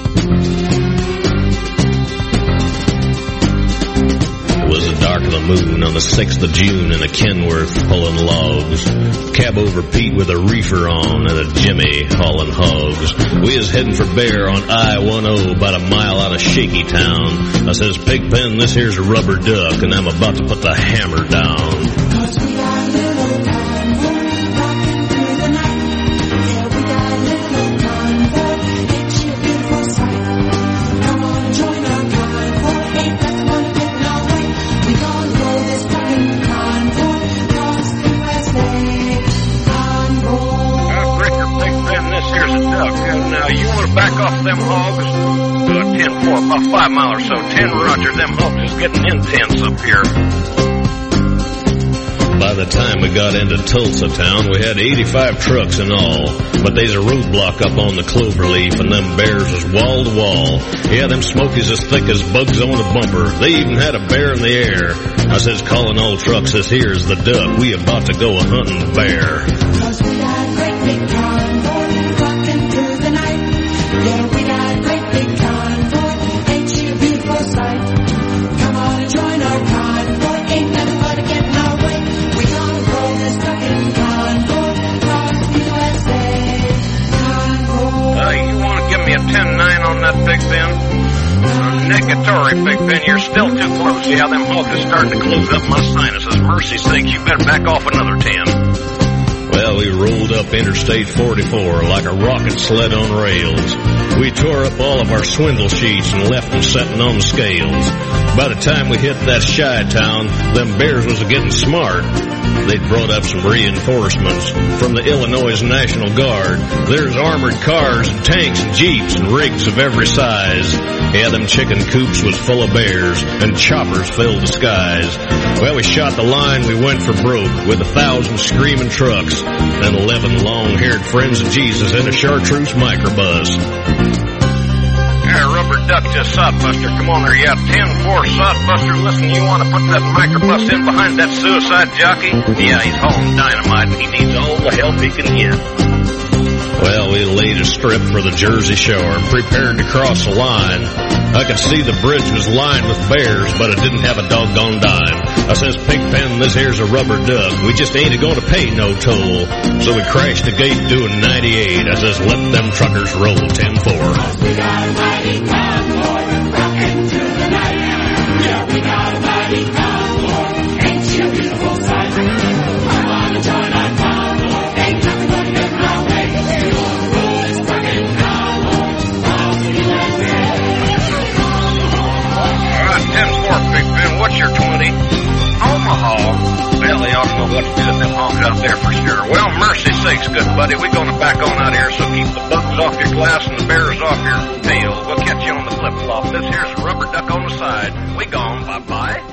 It was the dark of the moon on the sixth of June in a Kenworth pulling logs. Cab over Pete with a reefer on and a Jimmy hauling hogs. We is heading for Bear on I ten about a mile out of Shaky Town. I says, Pig Pen, this here's a rubber duck, and I'm about to put the hammer down. Cause we got a little time, rocking through the night. Yeah, we got a little time, ain't you a beautiful sight? Come on and join our convoy, ain't that the one to get in our way? We gonna roll this fucking convoy, cause the U S A convoy. Uh, Breaker, Big Ben, this here's a duck. Uh, now, you want to back off them hogs? Uh, ten four, about five mile or so. ten Roger, them hogs is getting intense up here. By the time we got into Tulsa town, we had eighty-five trucks in all. But there's a roadblock up on the Cloverleaf, and them bears was wall to wall. Yeah, them smokies as thick as bugs on a bumper. They even had a bear in the air. I says, calling all trucks, this here's the duck. We about to go a-hunting bear. Cause we got a great big convoy, rocking through the night. Yeah, we got a great big convoy, ain't you a beautiful sight? Come on and join our convoy, ain't nothing but a getting our way. We gonna roll this fucking convoy, across the U S A convoy. Uh, you want to give me a ten nine on that, Big Ben? Uh, negatory, Big Ben, you're still too close. Yeah, them hogs are starting to close up my sinuses. Mercy sakes, you better back off another ten. Well, we rolled up Interstate forty-four like a rocket sled on rails. We tore up all of our swindle sheets and left them setting on the scales. By the time we hit that shy town, them bears was getting smart. They'd brought up some reinforcements from the Illinois National Guard. There's armored cars and tanks and jeeps and rigs of every size. Yeah, them chicken coops was full of bears and choppers filled the skies. Well, we shot the line, we went for broke with a thousand screaming trucks and eleven long-haired friends of Jesus in a chartreuse microbus. Yeah, Rubber Duck to Sodbuster. Come on there, yeah, ten four Sodbuster. Listen, you want to put that microbus in behind that suicide jockey? Yeah, he's hauling dynamite and he needs all the help he can get. Well, we laid a strip for the Jersey Shore and prepared to cross the line. I could see the bridge was lined with bears, but it didn't have a doggone dime. I says, Pigpen, this here's a rubber duck. We just ain't going to pay no toll. So we crashed the gate doing ninety-eight. I says, let them truckers roll ten four. We got a mighty convoy, rockin' to the night. Yeah, we got a mighty convoy. Ain't she a beautiful sight? I wanna join our convoy. Ain't nothing gonna get in my way. We'll roll this fucking convoy all to the U S A. All right, ten four, Big Ben. What's your twenty? Omaha. Well, they ought to know what to do with them honks out there for sure. Well, mercy sakes, good buddy. We're going to back on out here, so keep the bugs off your glass and the bears off your tail. We'll catch you on the flip-flop. This here's a Rubber Duck on the side. We gone. Bye-bye.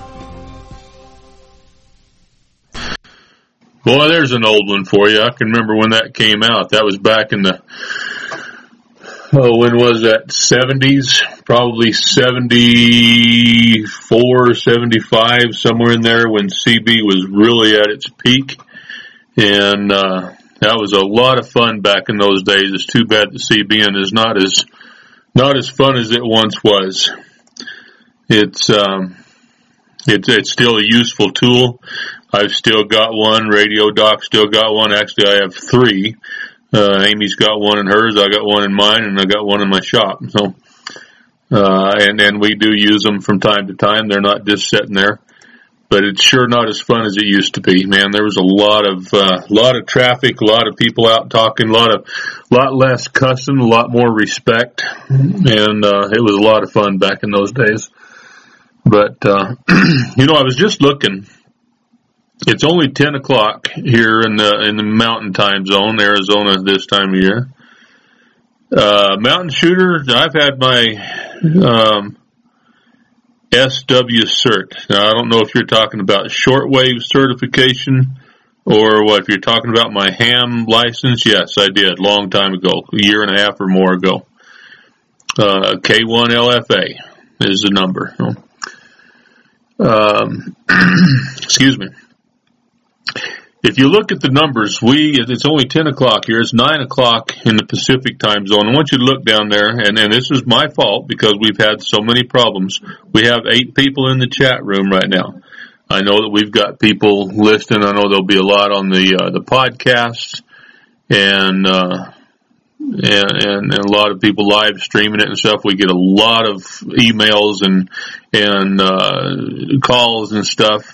Boy, there's an old one for you. I can remember when that came out. That was back in the, oh, when was that? seventies? Probably seventy-four, seventy-five, somewhere in there when C B was really at its peak. And, uh, that was a lot of fun back in those days. It's too bad that C B N is not as, not as fun as it once was. It's, um, it's, it's still a useful tool. I've still got one. Radio Doc still got one. Actually, I have three. Uh, Amy's got one in hers. I got one in mine, and I got one in my shop. So, uh, and and we do use them from time to time. They're not just sitting there, but it's sure not as fun as it used to be. Man, there was a lot of uh, lot of traffic, a lot of people out talking, a lot of lot less cussing, a lot more respect, and uh, it was a lot of fun back in those days. But uh, you know, I was just looking. It's only ten o'clock here in the in the Mountain Time Zone, Arizona, this time of year. Uh, Mountain Shooter, I've had my um, S W cert. Now, I don't know if you're talking about shortwave certification or what. If you're talking about my ham license, yes, I did, long time ago, a year and a half or more ago. Uh, K one L F A is the number. Um, excuse me. If you look at the numbers, we, it's only ten o'clock here. It's nine o'clock in the Pacific time zone. I want you to look down there, and, and this is my fault because we've had so many problems. We have eight people in the chat room right now. I know that we've got people listening. I know there'll be a lot on the, uh, the podcasts and, uh, and, and, and a lot of people live streaming it and stuff. We get a lot of emails and, and, uh, calls and stuff.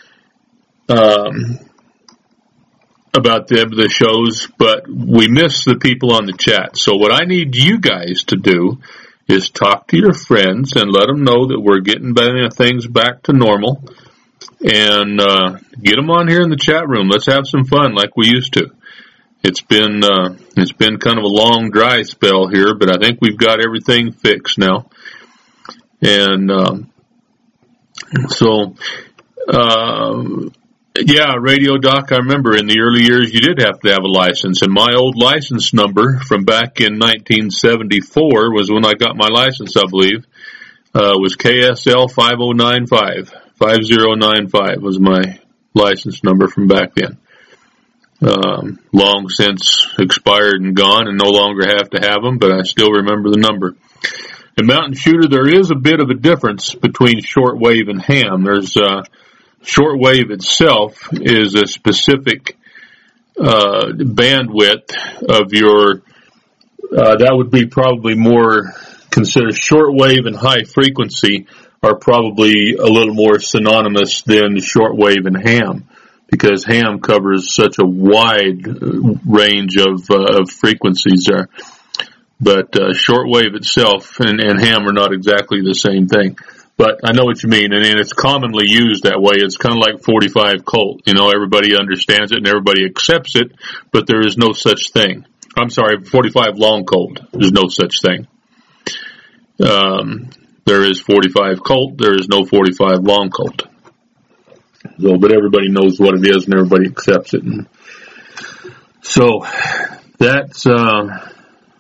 Um, about the, the shows, but we miss the people on the chat. So what I need you guys to do is talk to your friends and let them know that we're getting things back to normal, and uh, get them on here in the chat room. Let's have some fun like we used to. It's been uh, it's been kind of a long dry spell here, but I think we've got everything fixed now. And um, so. Uh, Yeah, Radio Doc, I remember in the early years you did have to have a license, and my old license number from back in nineteen seventy-four was when I got my license, I believe, uh, was K S L five oh nine five, five oh nine five was my license number from back then. Um, long since expired and gone and no longer have to have them, but I still remember the number. In Mountain Shooter, there is a bit of a difference between shortwave and ham. There's, uh, shortwave itself is a specific uh, bandwidth of your, uh, that would be probably more considered. Shortwave and high frequency are probably a little more synonymous than shortwave and ham. because ham covers such a wide range of, uh, of frequencies there. But uh, shortwave itself and, and ham are not exactly the same thing. But I know what you mean, and, and it's commonly used that way. It's kind of like forty-five Colt. You know, everybody understands it and everybody accepts it, but there is no such thing. I'm sorry, forty-five Long Colt. There's no such thing. Um, there is forty-five Colt. There is no forty-five Long Colt. So, but everybody knows what it is and everybody accepts it. And so that's... Uh,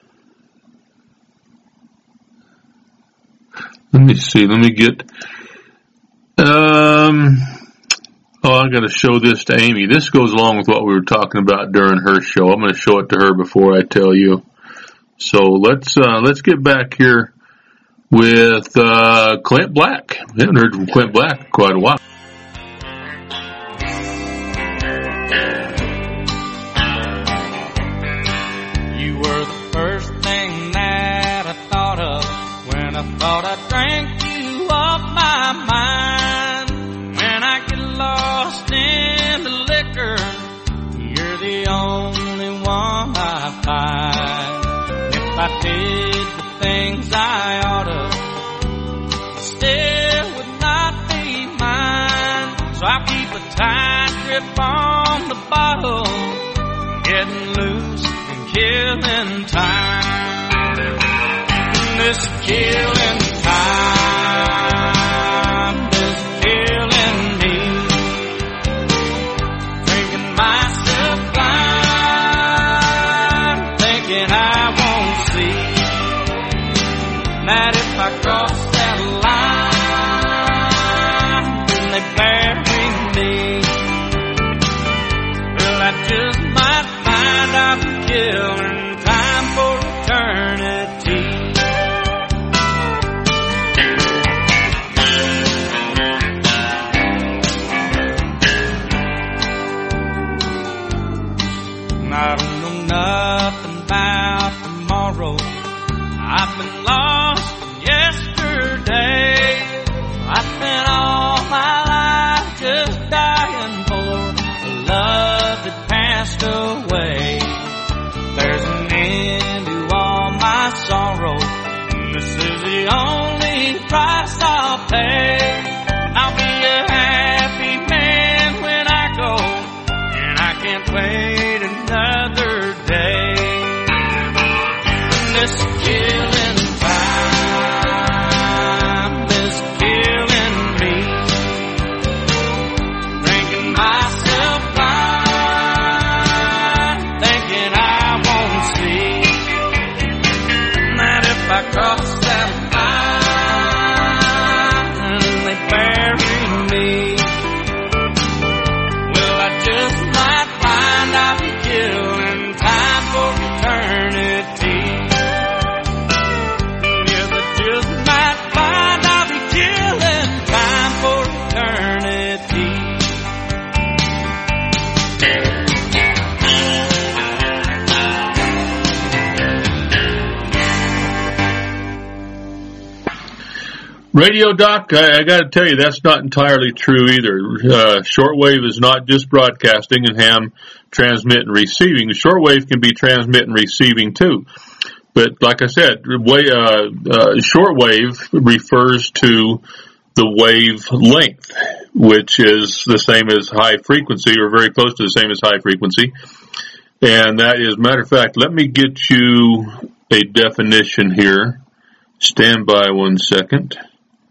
Let me see. Let me get. Um. Oh, I got to show this to Amy. This goes along with what we were talking about during her show. I'm going to show it to her before I tell you. So let's uh, let's get back here with uh, Clint Black. I haven't heard from Clint Black in quite a while. You were the first thing that I thought of when I thought I drank you off my mind. When I get lost in the liquor, you're the only one I find. If I did the things I oughta, still would not be mine. So I keep a tight grip on the bottle, getting loose and killing time. This killing time is killing me. Drinking myself blind, thinking I won't see that if I cross that line, then they bury me. Well, I just might find I'm killing time for eternity. I don't know nothing about tomorrow. I've been lost from yesterday. I spent all my life just dying for the love that passed away. There's an end to all my sorrow, and this is the only price I'll pay. I'll be a happy man when I go, and I can't wait another day. This killing time is killing me. Drinking myself blind, thinking I won't see that if I cross that line, they bury me. Well, I just might find I'll be killing time for eternity. Yes, I just might find I'll be killing time for eternity. Radio Doc, I, I got to tell you, that's not entirely true either. Uh, shortwave is not just broadcasting and ham transmit and receiving. Shortwave can be transmit and receiving too. But like I said, way, uh, uh, shortwave refers to the wave length, which is the same as high frequency or very close to the same as high frequency. And that is, matter of fact, let me get you a definition here. Stand by one second.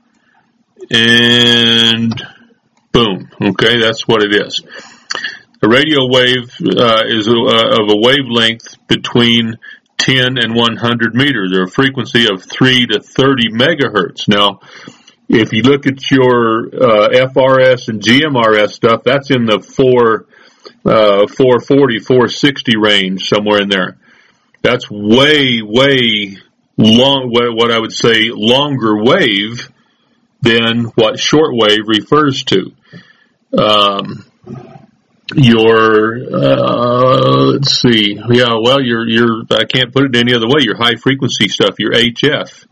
And boom. Okay, that's what it is. A radio wave uh, is a, uh, of a wavelength between ten and one hundred meters, or a frequency of three to thirty megahertz. Now, if you look at your uh, F R S and G M R S stuff, that's in the four, uh, four forty, four sixty range, somewhere in there. That's way, way long, what I would say longer wave than what shortwave refers to. Um, your, uh, let's see, yeah, well, your, your, I can't put it any other way, your high frequency stuff, your H F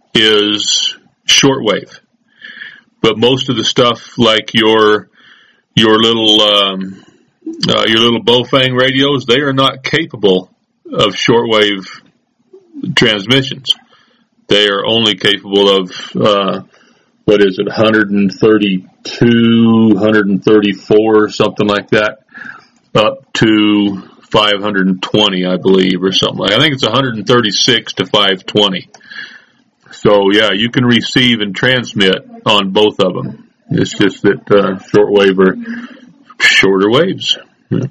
is shortwave. But most of the stuff like your, your little um, uh, your little Bofang radios, they are not capable of shortwave transmissions. They are only capable of uh, what is it, one thirty-two, one thirty-four, something like that, up to five twenty, I believe, or something like that. I think it's one thirty-six to five twenty. So, yeah, you can receive and transmit on both of them. It's just that uh, shortwave are shorter waves. Yeah.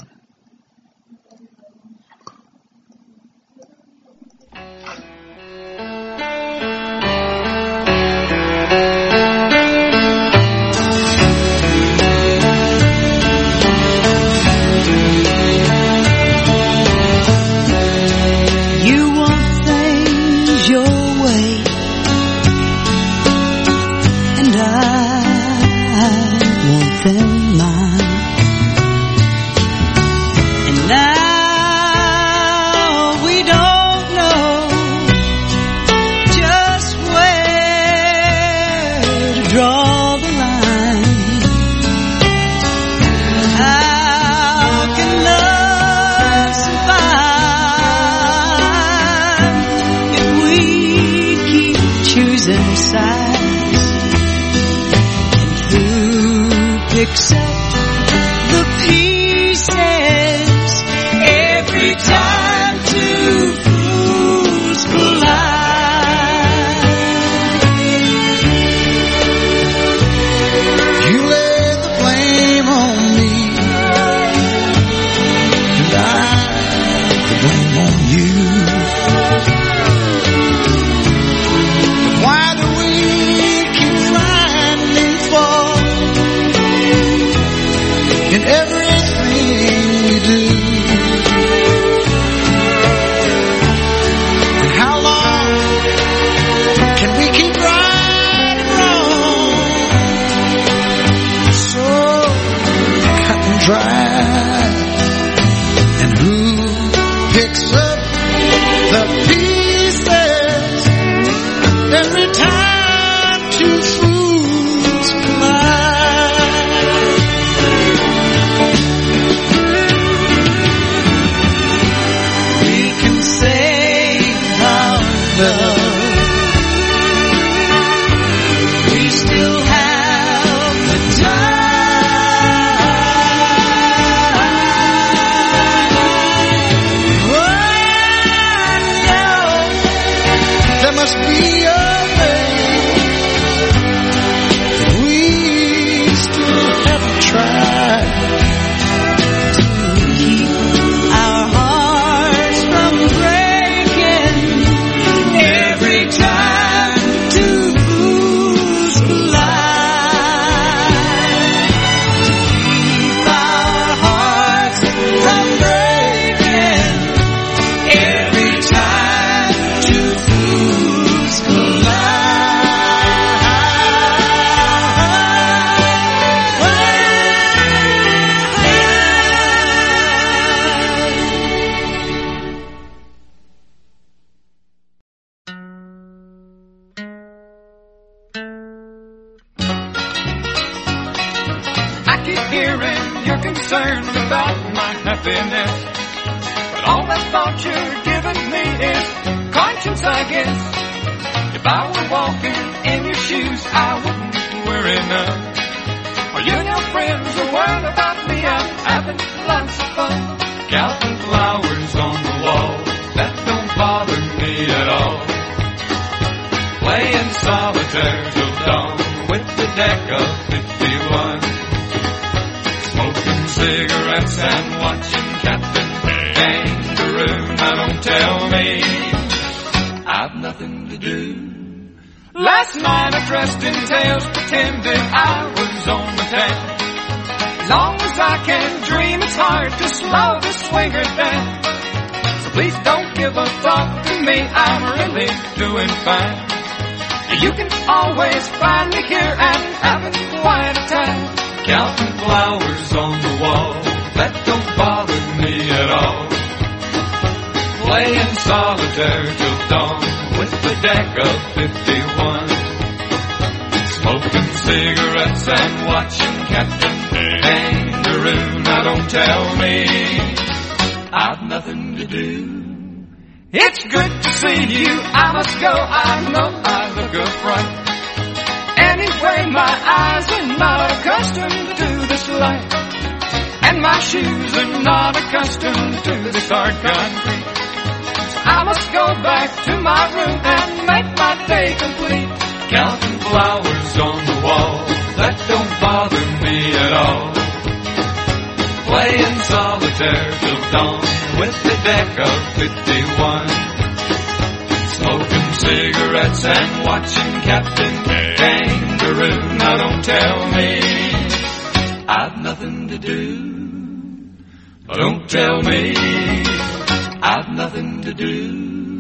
cigarettes and watching Captain Kangaroo. Now don't tell me I've nothing to do. It's good to see you, I must go, I know I look a fright. Anyway, my eyes are not accustomed to this light, and my shoes are not accustomed to this hard concrete. So I must go back to my room and make my day complete. Counting flowers on the wall, that don't bother me at all. Playing solitaire till dawn with the deck of fifty-one. Smoking cigarettes and watching Captain Kangaroo. Now don't tell me I've nothing to do. Don't tell me I've nothing to do.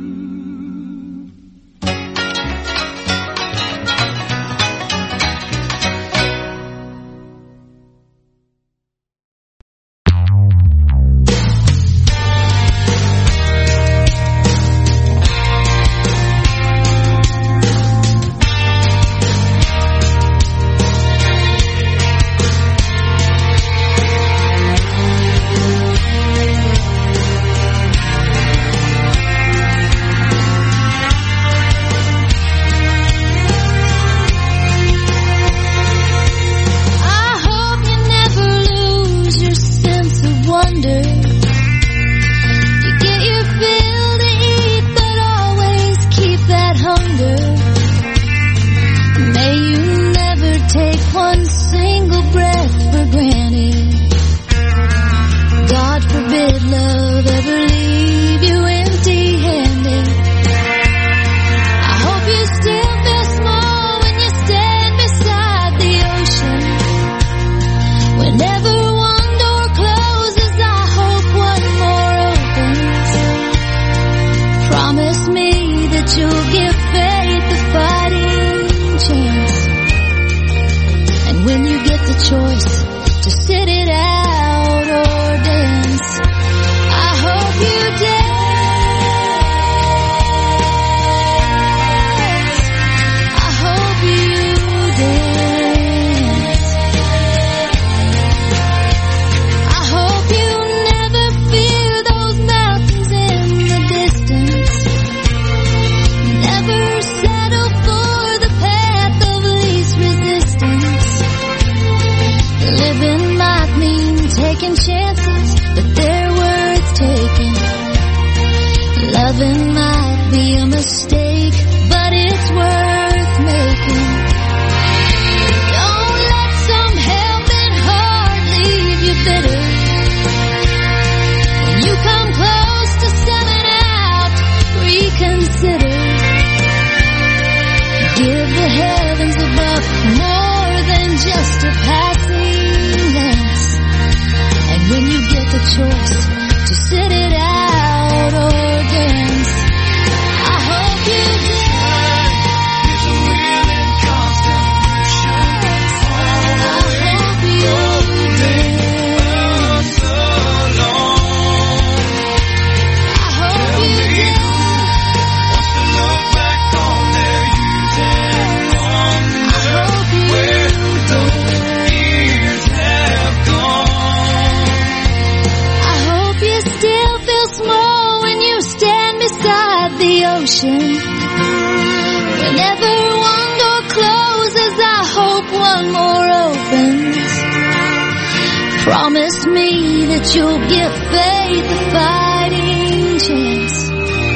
Promise me that you'll give faith a fighting chance.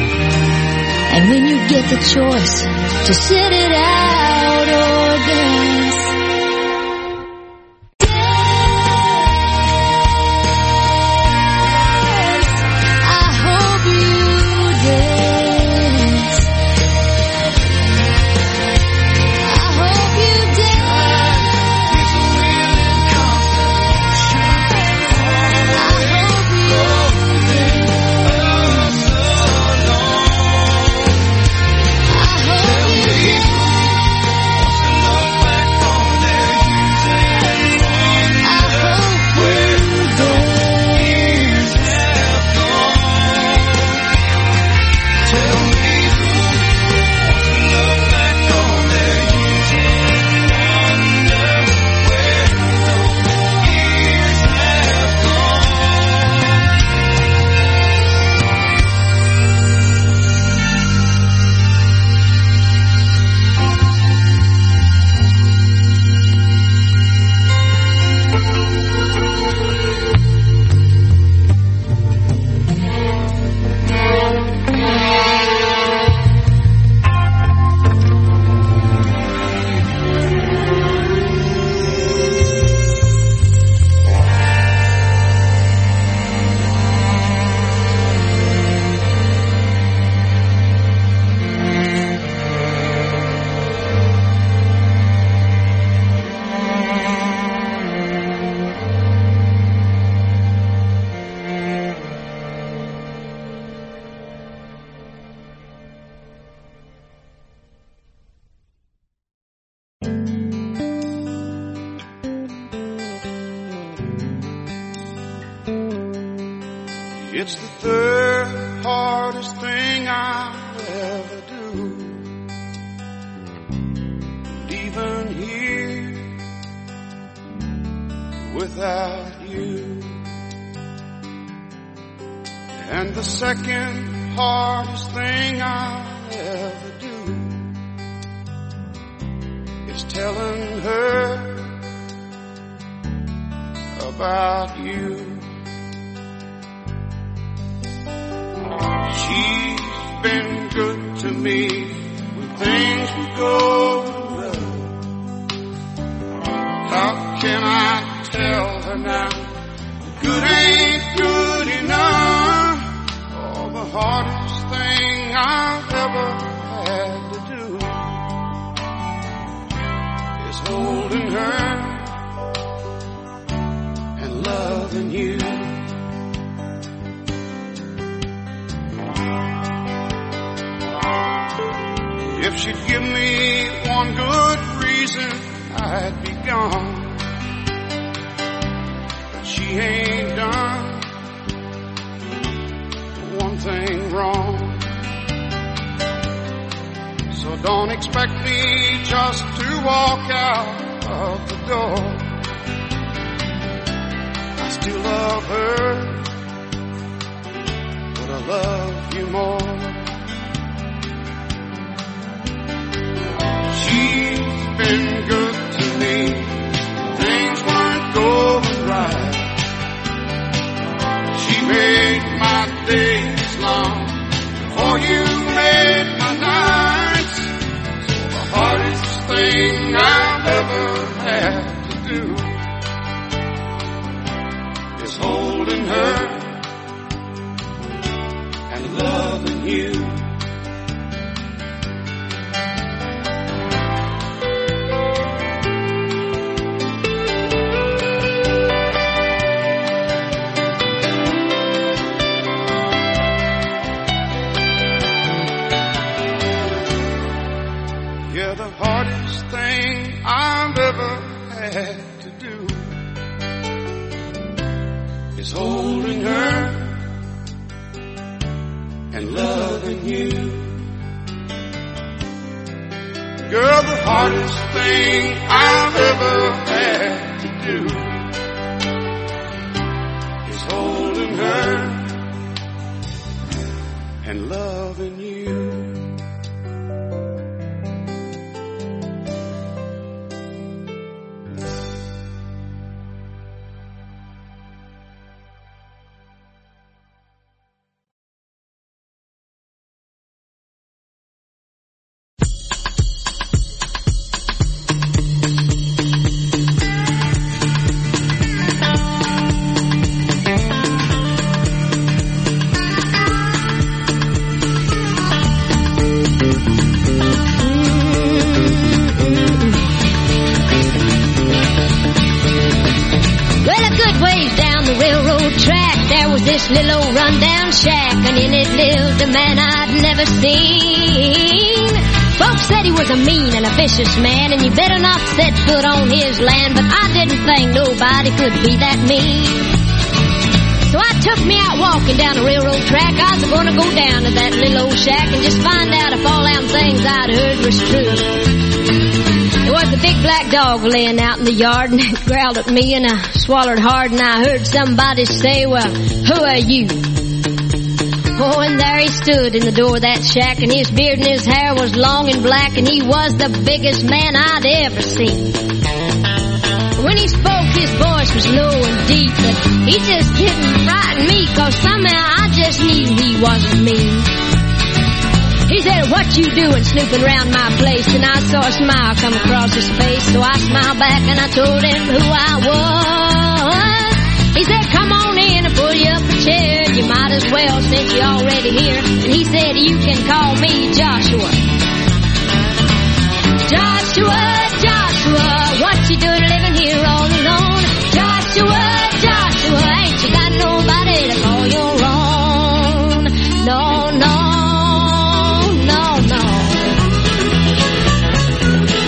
And when you get the choice to sit it out or dance, dance, I hope you dance. I hope you dance. I hope you It's the third hardest thing I'll ever do. Even here without you. And the second hardest thing I'll ever do is telling her about you. She's been good to me when things would go well. How can I tell her now? Good ain't good enough. Oh, the hardest thing I've ever had to do is holding her and loving you. If she'd give me one good reason, I'd be gone. But she ain't done one thing wrong. So don't expect me just to walk out of the door. I still love her, but I love you more. She's been good to me. Things weren't going right. She made my days long before you made my nights. So the hardest thing I've ever had to do is holding her and loving you. I've ever had to do is holding her and loving you. Girl, the hardest thing I've ever had to do is holding her and loving you. This little old rundown shack, and in it lived a man I'd never seen. Folks said he was a mean and a vicious man, and you better not set foot on his land, but I didn't think nobody could be that mean. So I took me out walking down the railroad track. I was gonna go down to that little old shack and just find out if all them things I'd heard was true. There was a big black dog laying out in the yard, and it growled at me, and I swallowed hard, and I heard somebody say, well, who are you? Oh, and there he stood in the door of that shack, and his beard and his hair was long and black, and he was the biggest man I'd ever seen. When he spoke, his voice was low and deep, but he just didn't frighten me, cause somehow I just knew he wasn't mean. He said, what you doing snooping around my place? And I saw a smile come across his face, so I smiled back and I told him who I was. He said, come on in and pull you up a chair. You might as well since you're already here. And he said, you can call me Joshua. Joshua, Joshua, what you doing living here all alone? Joshua, Joshua, ain't you got nobody to call your own? No, no.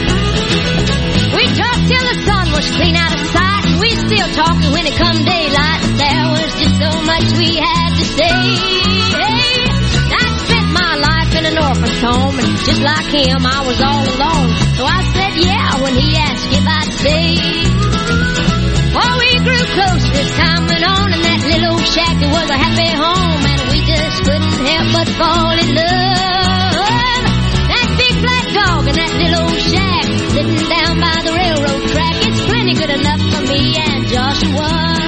Clean out of sight, and we still talking when it come daylight. but there was just so much we had to say. Hey, I spent my life in an orphan's home, and just like him, I was all alone. So I said yeah when he asked if I'd stay. Oh, we grew close as time went on, and that little old shack, it was a happy home, and we just couldn't help but fall in love. That big black dog and that little old shack, sitting down by the railroad track, it's plenty good enough for me and Joshua.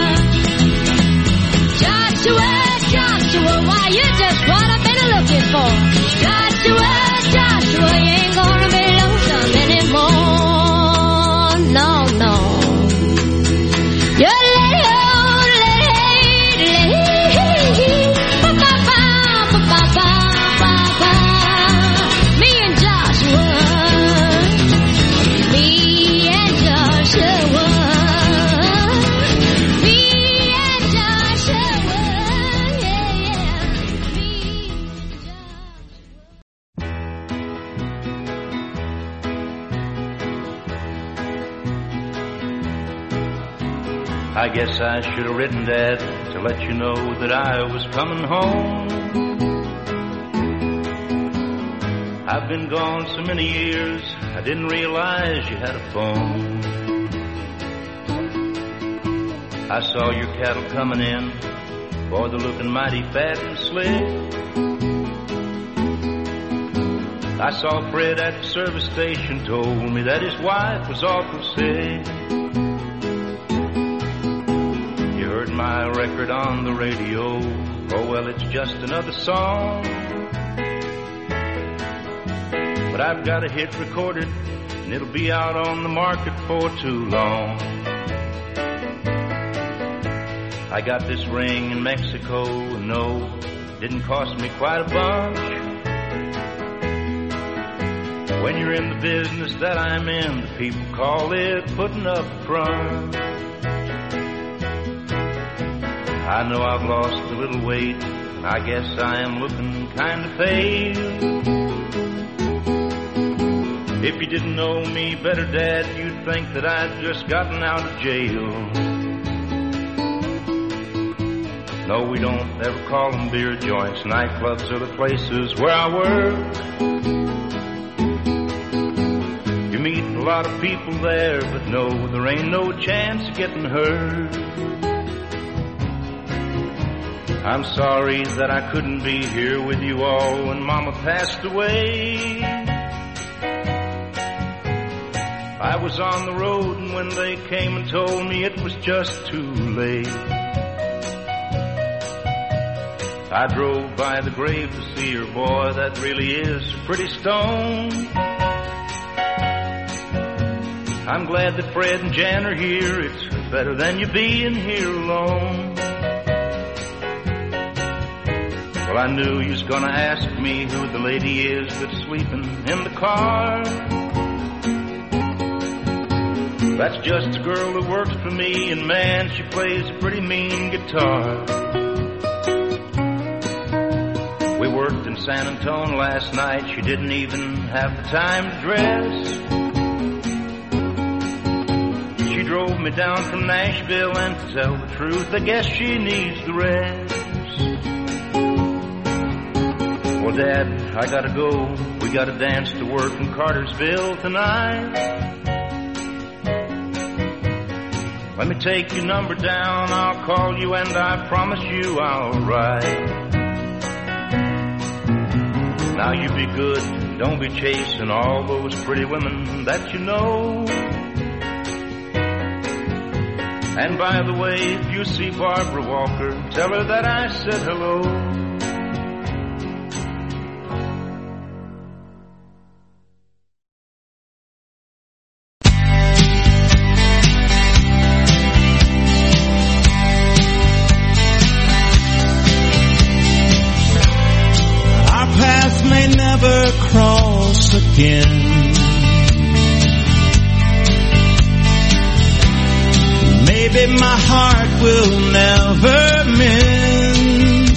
Joshua, Joshua, why you just what I've been looking for. Joshua, Joshua, you ain't gonna be lonesome anymore. No, no. You let it on, let it, let it, ba-ba-ba, ba-ba-ba, me and Joshua, me and Joshua, me and Joshua, yeah, yeah, me I guess I should have written that to let you know that I was coming home. I've been gone so many years, I didn't realize you had a phone. I saw your cattle coming in, boy, they're looking mighty fat and slick. I saw Fred at the service station, told me that his wife was awful sick. My record on the radio, oh well, it's just another song. But I've got a hit recorded, and it'll be out on the market for too long. I got this ring in Mexico, and no, it didn't cost me quite a bunch. When you're in the business that I'm in, the people call it putting up a front. I know I've lost a little weight, and I guess I am looking kind of pale. If you didn't know me better, Dad, you'd think that I'd just gotten out of jail. No, we don't ever call them beer joints. Nightclubs are the places where I work. You meet a lot of people there, but no, there ain't no chance of getting hurt. I'm sorry that I couldn't be here with you all when Mama passed away. I was on the road, and when they came and told me it was just too late, I drove by the grave to see her. Boy, that really is a pretty stone. I'm glad that Fred and Jan are here. It's better than you being here alone. Well, I knew you was gonna ask me who the lady is that's sleeping in the car. That's just a girl that works for me, and man, she plays a pretty mean guitar. We worked in San Antonio last night. She didn't even have the time to dress. She drove me down from Nashville, and to tell the truth, I guess she needs the rest. Well, Dad, I gotta go. We got a dance to work in Cartersville tonight. Let me take your number down. I'll call you, and I promise you I'll write. Now you be good. Don't be chasing all those pretty women that you know. And by the way, if you see Barbara Walker, tell her that I said hello. Cross again. Maybe my heart will never mend,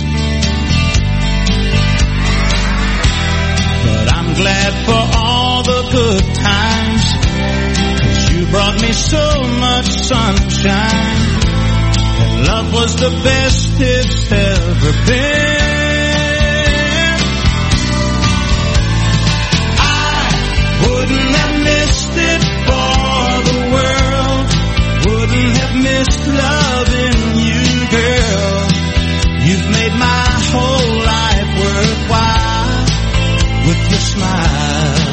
but I'm glad for all the good times, 'cause you brought me so much sunshine that Love was the best it's ever been. I wouldn't have missed it for the world. Wouldn't have missed loving you, girl. You've made my whole life worthwhile with your smile.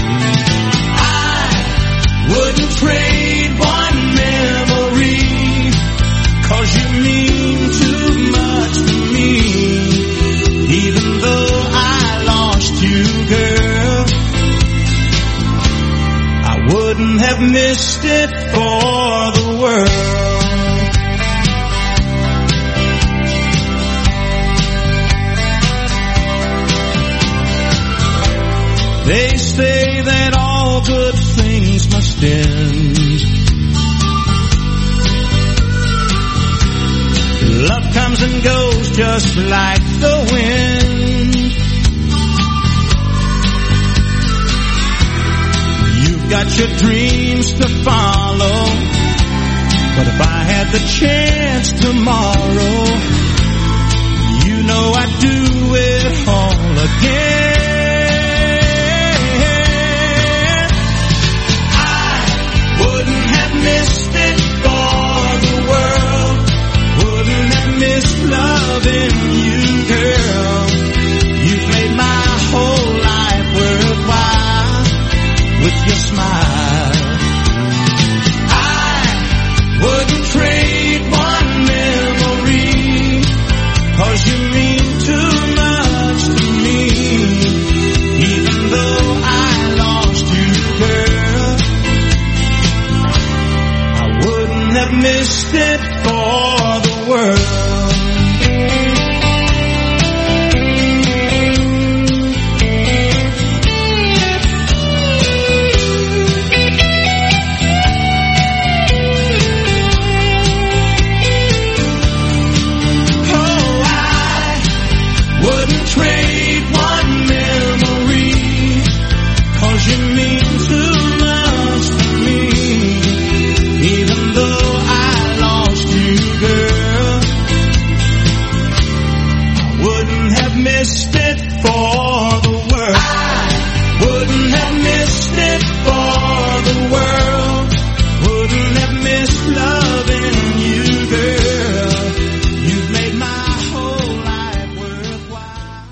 I wouldn't trade one memory, 'cause you mean too much to me. Even though I lost you, girl, I wouldn't have missed it for the world. They say that all good things must end. Love comes and goes just like the wind. You've got your dreams to follow, but if I had the chance tomorrow, you know I'd do it all again. Missed it for the world. Wouldn't have missed loving you, girl. You've made my whole life worthwhile with your smile. I wouldn't trade one memory, 'cause you mean too much to me. Even though I lost you, girl, have missed it for the world. Oh, I wouldn't trade one memory, 'cause you mean too much to me. Even though missed it for the world. I wouldn't have missed it for the world. Wouldn't have missed loving you, girl. You've made my whole life worthwhile.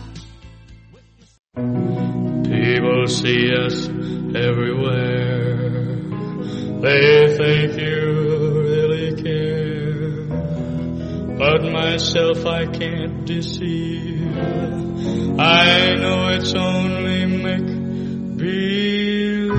People see us everywhere. They think you really care. But myself I can't deceive. I know it's only make-believe.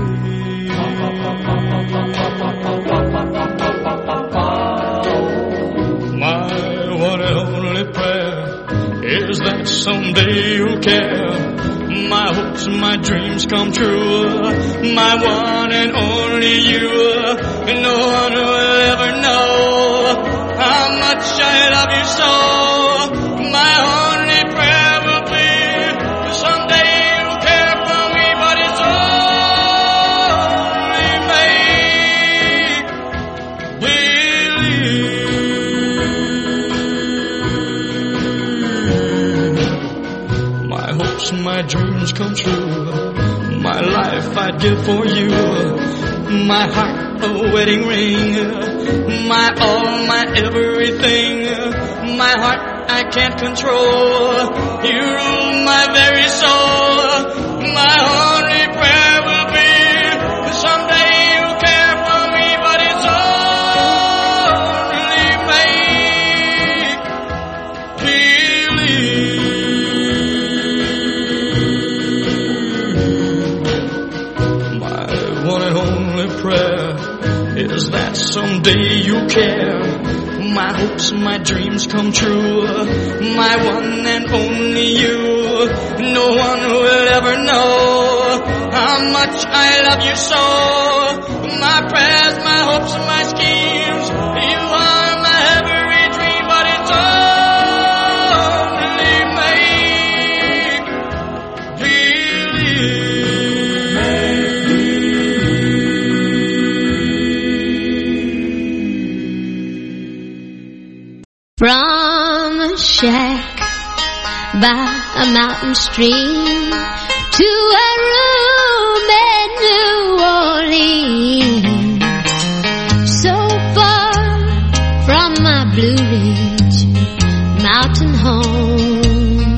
My one and only prayer is that someday you'll care. My hopes and my dreams come true. My one and only you. No one will ever know how much I love you so. My only prayer will be someday you'll care for me, but it's only make believe. My hopes and my dreams come true. My life I'd give for you. My heart a wedding ring. My all, my everything. My heart I can't control. You rule my very soul. My only prayer will be someday you'll care for me, but it's only make believe. My one and only prayer is that someday you'll care. My hopes, my dreams come true. My one and only you. No one will ever know how much I love you so. My prayers, my hopes, my schemes, you are my every dream, but it's only make From a shack by a mountain stream to a room in New Orleans, so far from my Blue Ridge mountain home.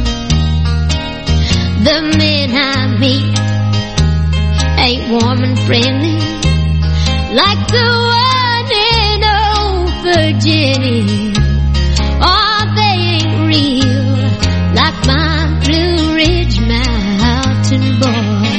The men I meet ain't warm and friendly like the one in old Virginia. Oh, they ain't real like my Blue Ridge mountain boy.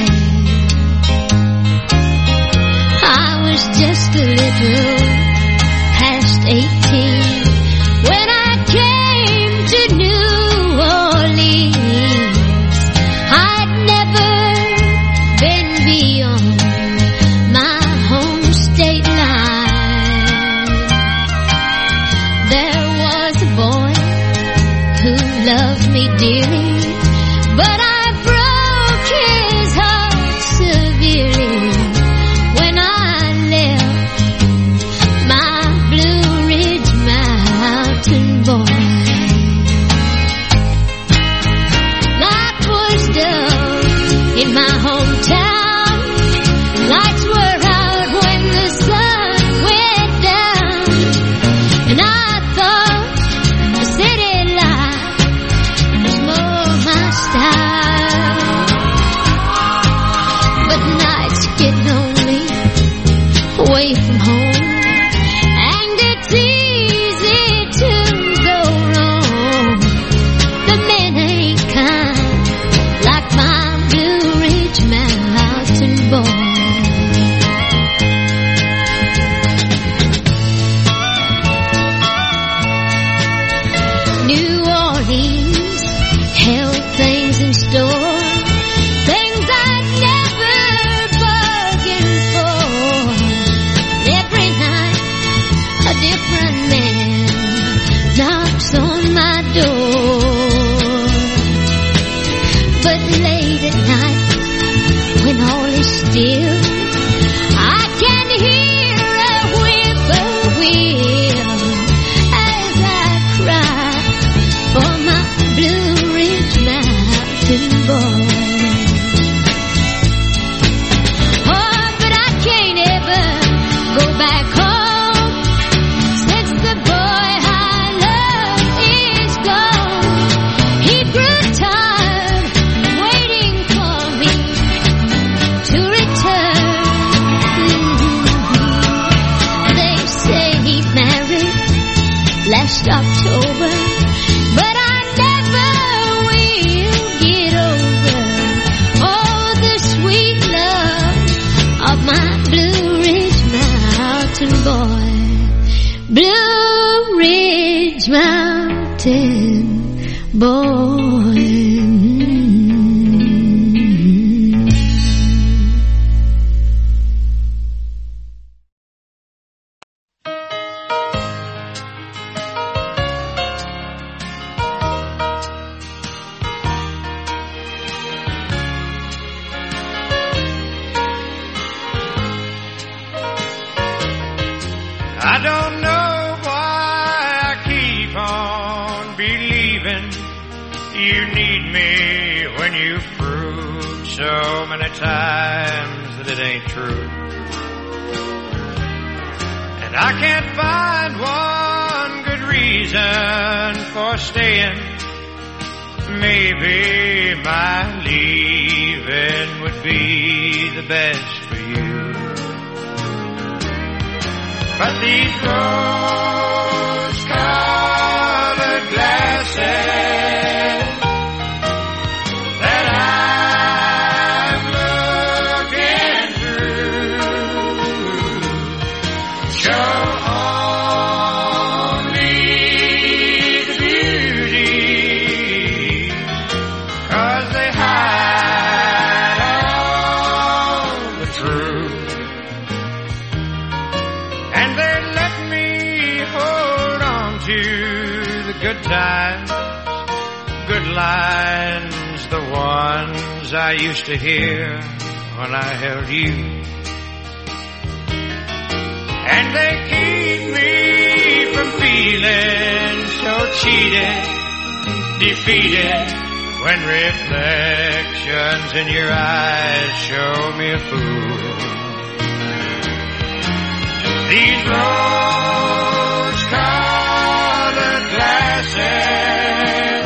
I was just a little past eighteen when I came to New Orleans. I'd never been beyond my home state line. There was a boy who loved me dearly, but I broke his heart severely when I left my Blue Ridge mountain boy. Life was dull in my hometown. Lights were out when the sun went down, and I thought the city life was more my style. But nights get lonely away from home, and it's easy to go wrong. The men ain't kind like my Blue Ridge mountain boy. New Orleans held things in store, things I'd never bargained for. Every night a different man knocks on my door. But late at night, when all is still, I can hear a whippoorwill as I cry for my Blue Ridge mountain boy. Oh, but I can't ever go back home, since the boy I love is gone. He grew tired waiting for me to return. They say he married last October, but I never will get over oh the sweet love of my Blue Ridge mountain boy. Blue Ridge mountain boy. I don't know why I keep on believing you need me when you've proved so many times that it ain't true. And I can't find one good reason for staying. Maybe my leaving would be the best for you. But these rose-colored glasses that I'm looking through show only the beauty, 'cause they hide all the truth. And they let me hold on to the good times, good lines, the ones I used to hear when I held you. and they keep me from feeling so cheated, defeated, when reflections in your eyes show me a fool. These rose-colored glasses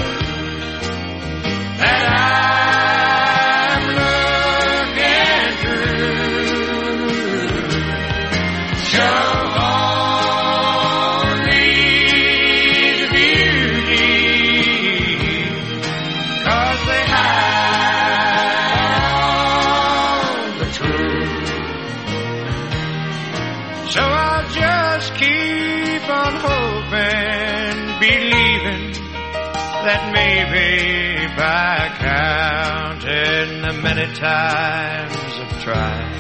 that I'm looking through show only the beauty, 'cause they hide the truth. So I'll just keep on hoping, believing that maybe by counting the many times I've tried,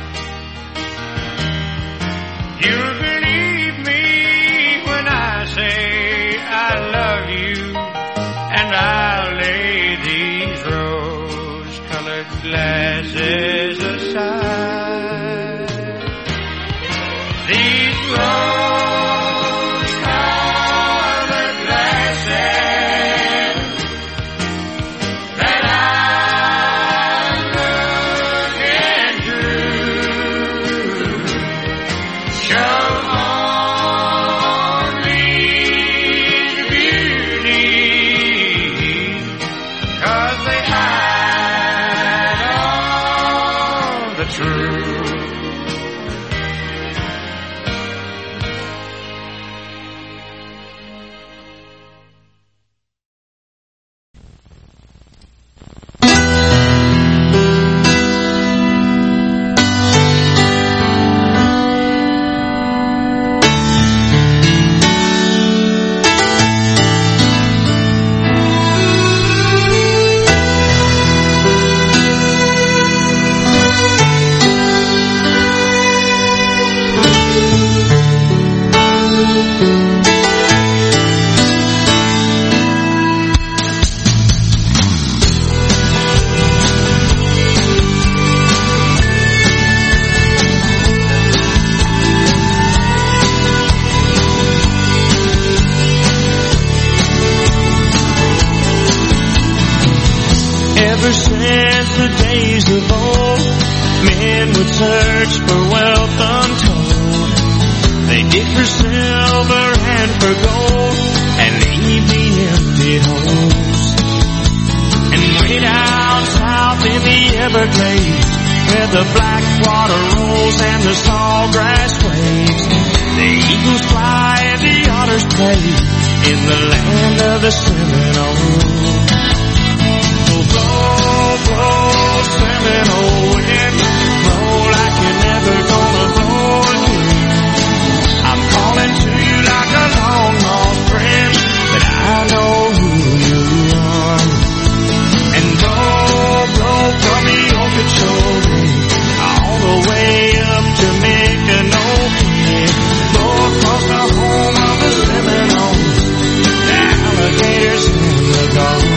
you'll believe me when I say I love you, and I'll lay these rose-colored glasses aside. These rose-colored glasses that I'm looking through show only the beauty, 'cause they hide all the truth. Ever since the days of old, men would search for wealth untold. They dig for silver and for gold, and leave the empty holes. And way down south in the Everglades, where the black water rolls and the sawgrass waves, the eagles fly and the otters play in the land of the Seminoles. Blow, blow, Seminole wind, blow like you're never gonna blow again. I'm calling to you like a long lost friend, but I know who you are. And blow, blow from the Okeechobee all the way up to Micanopy, blow across the home of the Seminoles, the alligators and the gulls.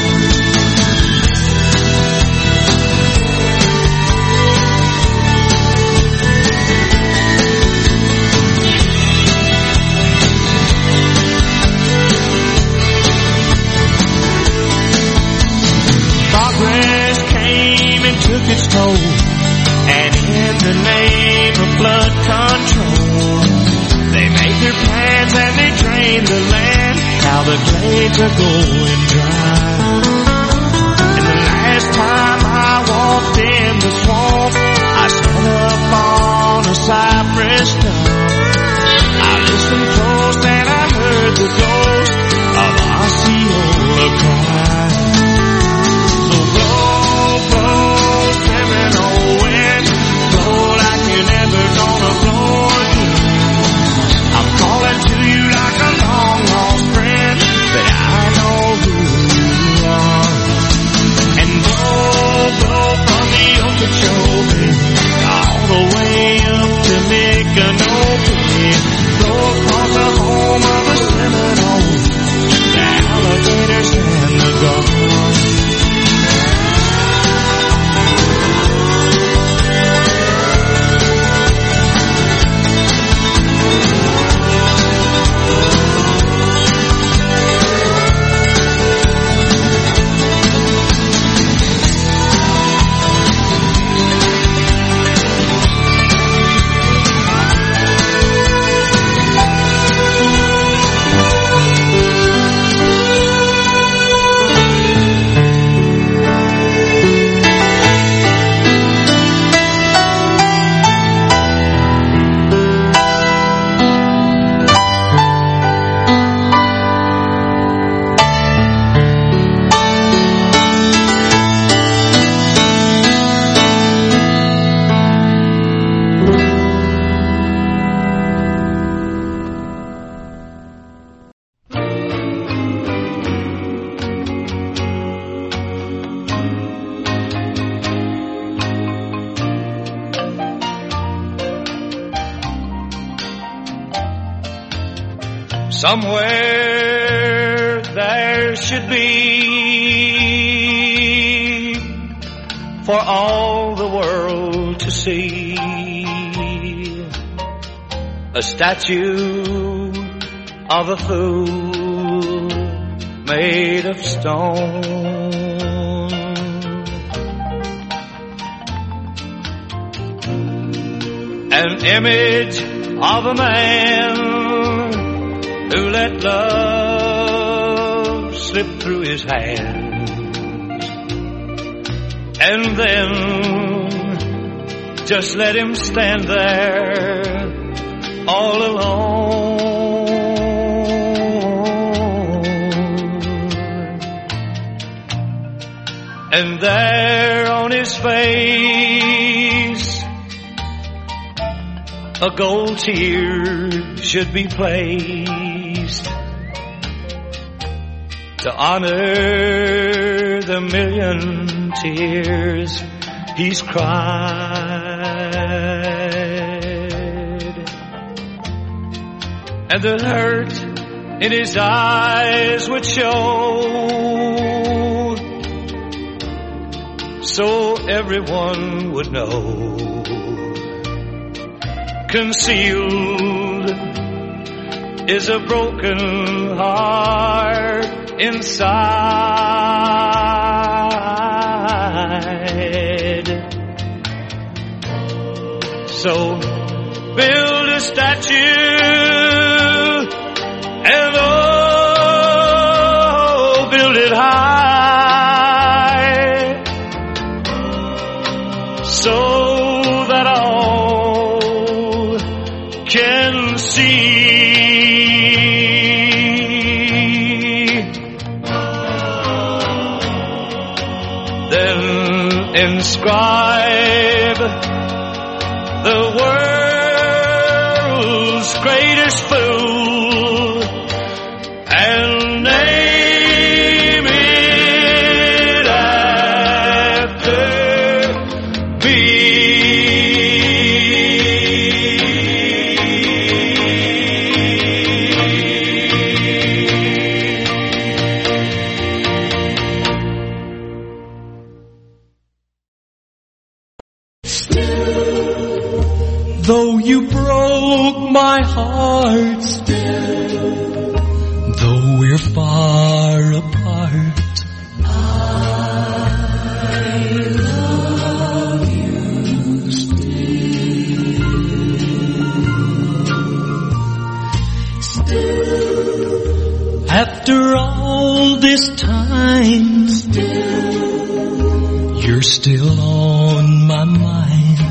Took its toll, and in the name of blood control, they make their plans and they drain the land. Now the glades are going dry. And the last time I walked in the swamp, I stood up on a cypress stump. I listened close and I heard the ghost of Osceola cry. So blow, blow, Seminole wind, blow like you're never gonna blow again. I'm calling to you like a long lost friend, but I know who you Somewhere there should be for all the world to see a statue of a fool made of stone. An image of a man who let love slip through his hands and then just let him stand there all alone. And there on his face a gold tear should be placed to honor the million tears he's cried, and the hurt in his eyes would show, so everyone would know. Concealed is a broken heart inside. So build a statue and oh, build it high, so that all can see. Then inscribe the world's greatest fool and name it after me. Though you broke my heart still, though we're far apart, I love you still. Still, after all this time, still, you're still on my mind.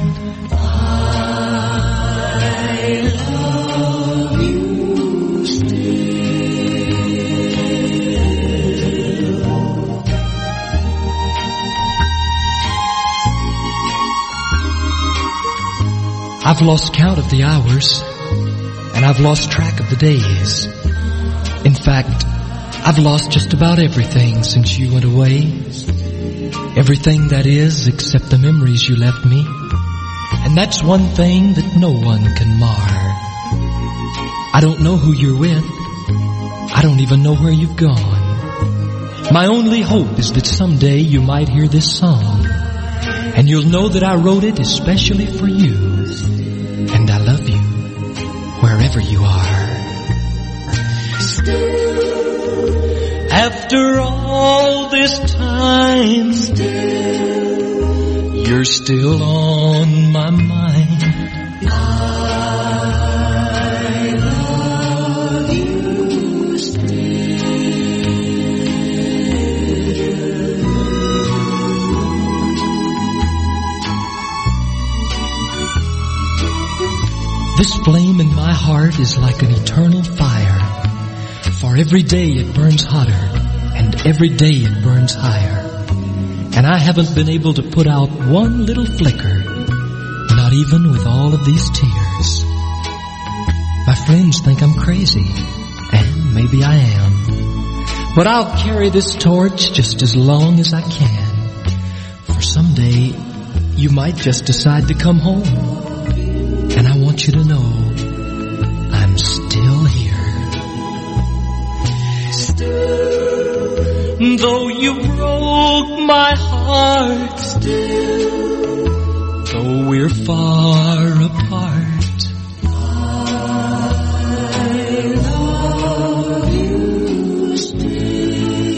I've lost count of the hours, and I've lost track of the days. In fact, I've lost just about everything since you went away. Everything, that is, except the memories you left me. And that's one thing that no one can mar. I don't know who you're with. I don't even know where you've gone. My only hope is that someday you might hear this song, and you'll know that I wrote it especially for you. And I love you wherever you are. Still, after all this time, still, you're still on my mind. I love you still. This flame in my heart is like an eternal fire, for every day it burns hotter, and every day it burns higher. And I haven't been able to put out one little flicker, not even with all of these tears. My friends think I'm crazy, and maybe I am, but I'll carry this torch just as long as I can, for someday you might just decide to come home. And I want you to know I'm still here. even though you broke my heart, still, though we're far apart, I love you still.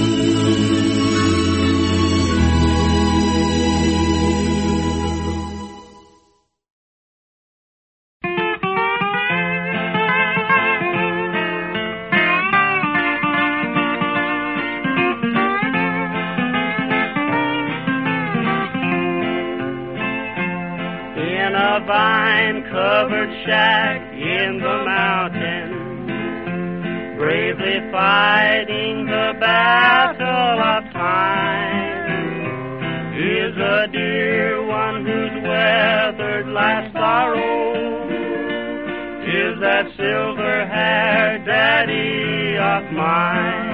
In a vine-covered shack in the mountains, bravely fighting the battle of time, is a dear one who's weathered life's sorrow. 'Tis that silver-haired daddy of mine.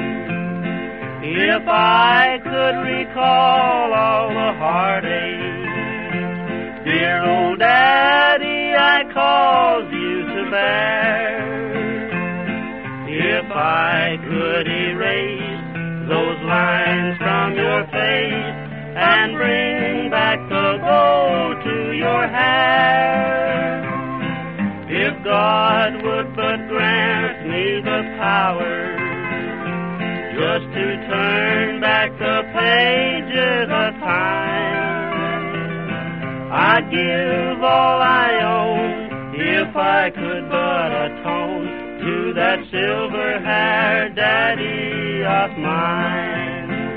If I could recall all the heartache, dear old daddy, I caused you to bear. If I could erase those lines from your face and bring back the gold to your hair, if God would but grant me the power just to turn back the pages of time, I'd give all I own if I could but atone to that silver-haired daddy of mine.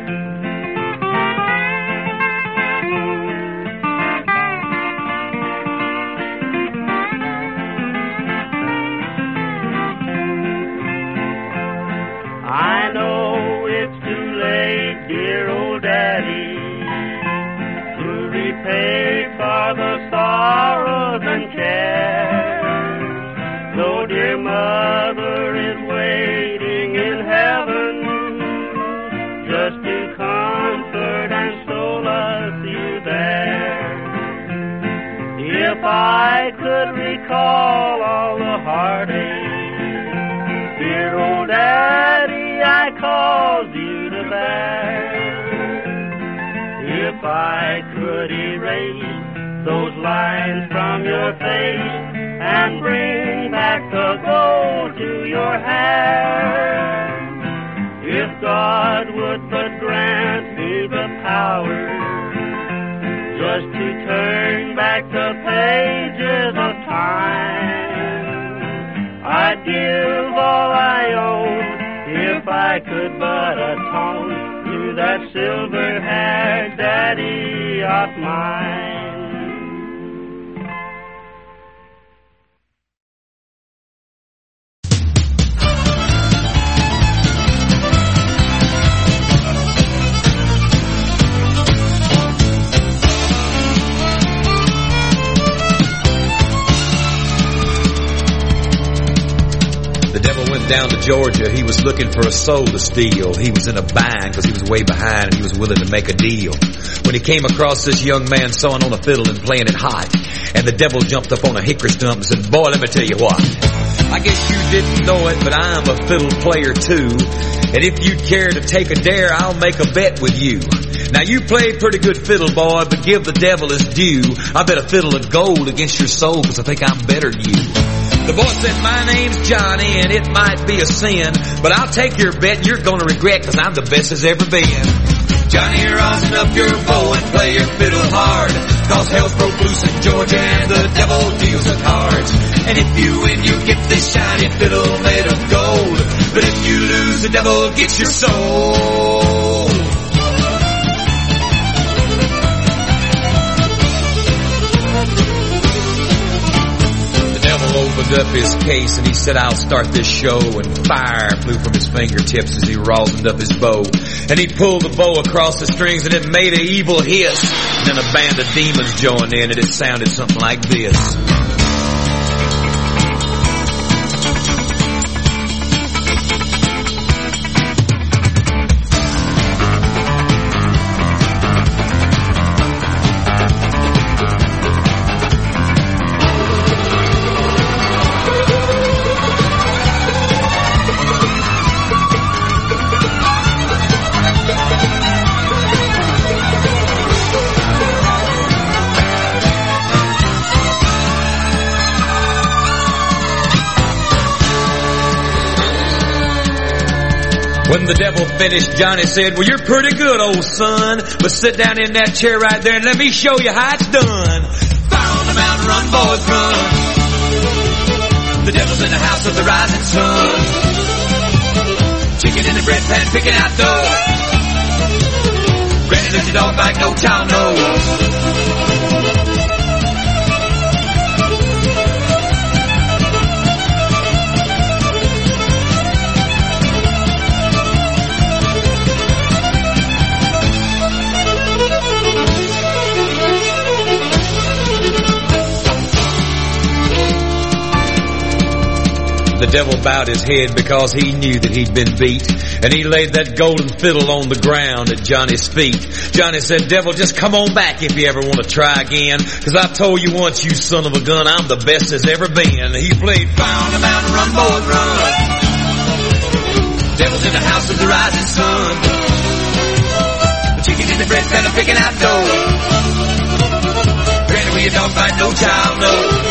I know it's too late, dear old daddy, to repay for the sorrows and cares. Though dear mother is waiting in heaven just to comfort and solace you there. If I could recall all the heartache, dear old daddy, I caused you to bear. If I could erase those lines from your face and bring back the gold to your hair, if God would but grant me the power just to turn back the pages of time, I'd give all I own if I could but atone to that silver-haired daddy of mine. The devil went down to Georgia. He was looking for a soul to steal. He was in a bind because he was way behind and he was willing to make a deal. When he came across this young man sawing on a fiddle and playing it hot, and the devil jumped up on a hickory stump and said, "Boy, let me tell you what. I guess you didn't know it, but I'm a fiddle player too. And if you'd care to take a dare, I'll make a bet with you. Now you played pretty good fiddle, boy, but give the devil his due. I bet a fiddle of gold against your soul because I think I'm better than you." The boy said, "My name's Johnny, and it might be a sin, but I'll take your bet and you're going to regret because I'm the best as ever been." Johnny, rosin up your bow and play your fiddle hard, cause hell's broke loose in Georgia and the devil deals the cards. And if you win, you get this shiny fiddle made of gold, but if you lose, the devil gets your soul. Opened up his case and he said, "I'll start this show," and fire flew from his fingertips as he rosined up his bow. And he pulled the bow across the strings and it made an evil hiss. And then a band of demons joined in and it sounded something like this. When the devil finished, Johnny said, well, you're pretty good, old son, but sit down in that chair right there and let me show you how it's done. Fire on the mountain, run, boys, run. The devil's in the house of the rising sun. Chicken in the bread pan, picking out dough. Granny left your dog like no child knows. The devil bowed his head because he knew that he'd been beat, and he laid that golden fiddle on the ground at Johnny's feet. Johnny said, devil, just come on back if you ever want to try again, because I told you once, you son of a gun, I'm the best there's ever been. He played Fire on the Mountain, Run, Boys, Run. Devil's in the house of the rising sun. The chicken in the bread pan, picking out dough. Granny, with your dog fight, no child knows.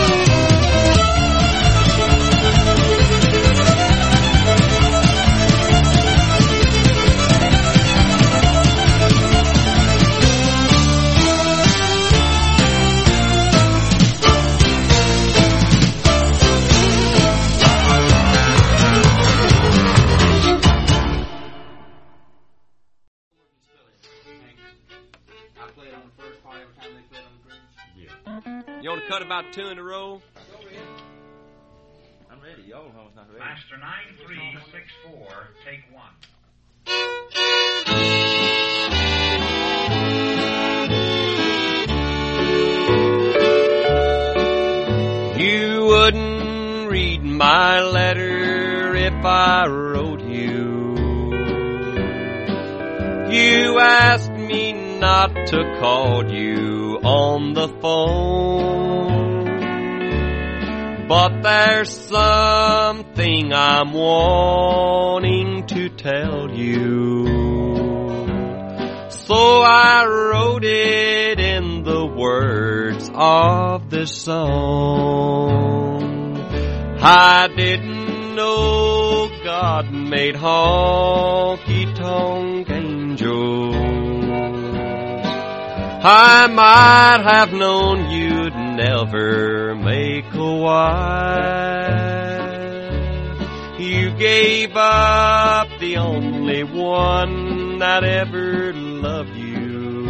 You want to cut about two in a row? I'm ready. Y'all know it's not ready. Master nine three six four, take one. You wouldn't read my letter if I wrote you. You asked me not to call you on the phone, but there's something I'm wanting to tell you, so I wrote it in the words of this song. I didn't know God made honky-tonk angels. I might have known you'd never make a wife. You gave up the only one that ever loved you,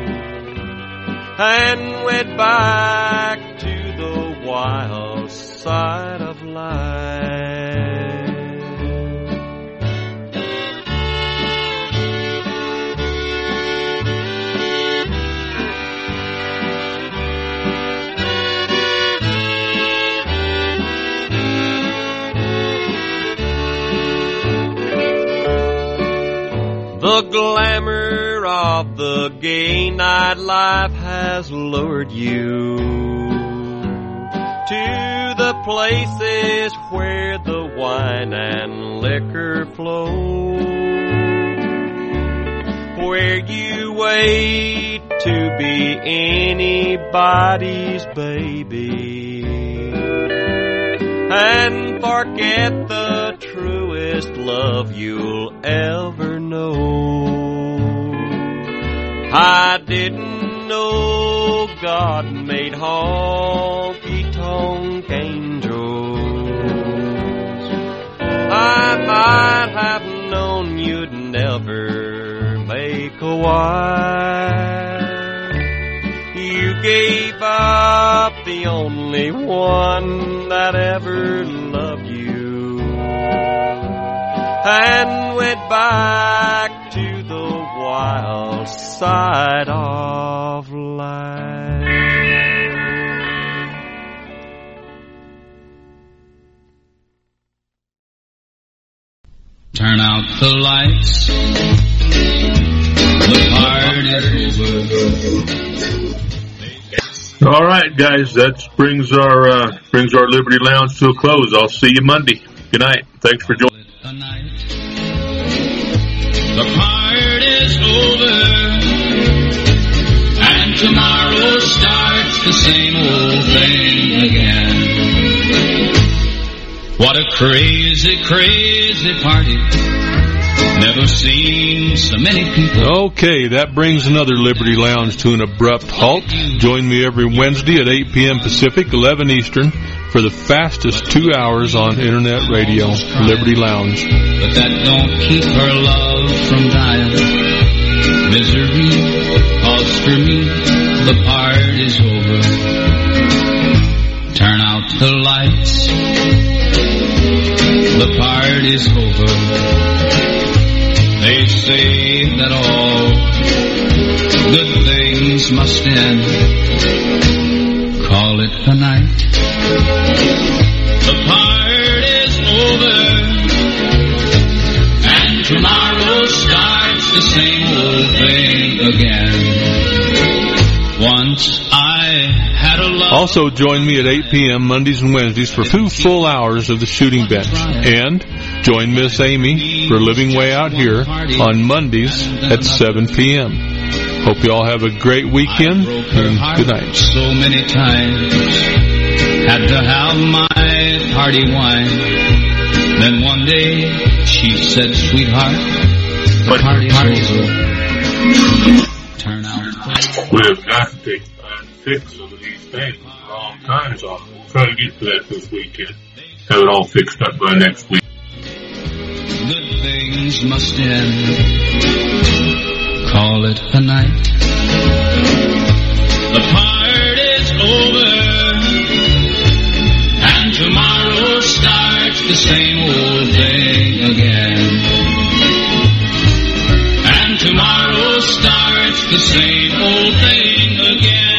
and went back to the wild side of life. The glamour of the gay nightlife has lured you to the places where the wine and liquor flow, where you wait to be anybody's baby and forget the truest love you'll ever know. I didn't know God made honky-tonk angels. I might have known you'd never make a wife. You gave up the only one that ever loved you, and went back to the wild side of life. Turn out the lights. The party's over. All right, guys, that brings our uh, brings our Liberty Lounge to a close. I'll see you Monday. Good night. Thanks for joining. The party's over, and tomorrow starts the same old thing again. What a crazy, crazy party. Never seen so many people. Okay, that brings another Liberty Lounge to an abrupt halt. Join me every Wednesday at eight p.m. Pacific, eleven Eastern, for the fastest two hours on Internet radio, Liberty Lounge. But that don't keep her love from dying. Misery, cause for me, the part is over. Turn out the lights, the part is over. They say that all good things must end. Call it a night. The part is over, and tomorrow starts the same old thing again. Once I had a love. Also join me at eight p.m. Mondays and Wednesdays for two full hours of the shooting bench. And join Miss Amy for Living Way Out Here on Mondays at seven p.m. Hope you all have a great weekend, and good night. So many times, had to have my party wine. Then one day, she said, sweetheart, the party's over. Turn out. We've got to fix some of these things a long time, so we'll try to get to that this weekend. Have it all fixed up by next week. Good things must end. Call it a night. The part is over, and tomorrow starts the same old thing again. And tomorrow starts the same old thing again.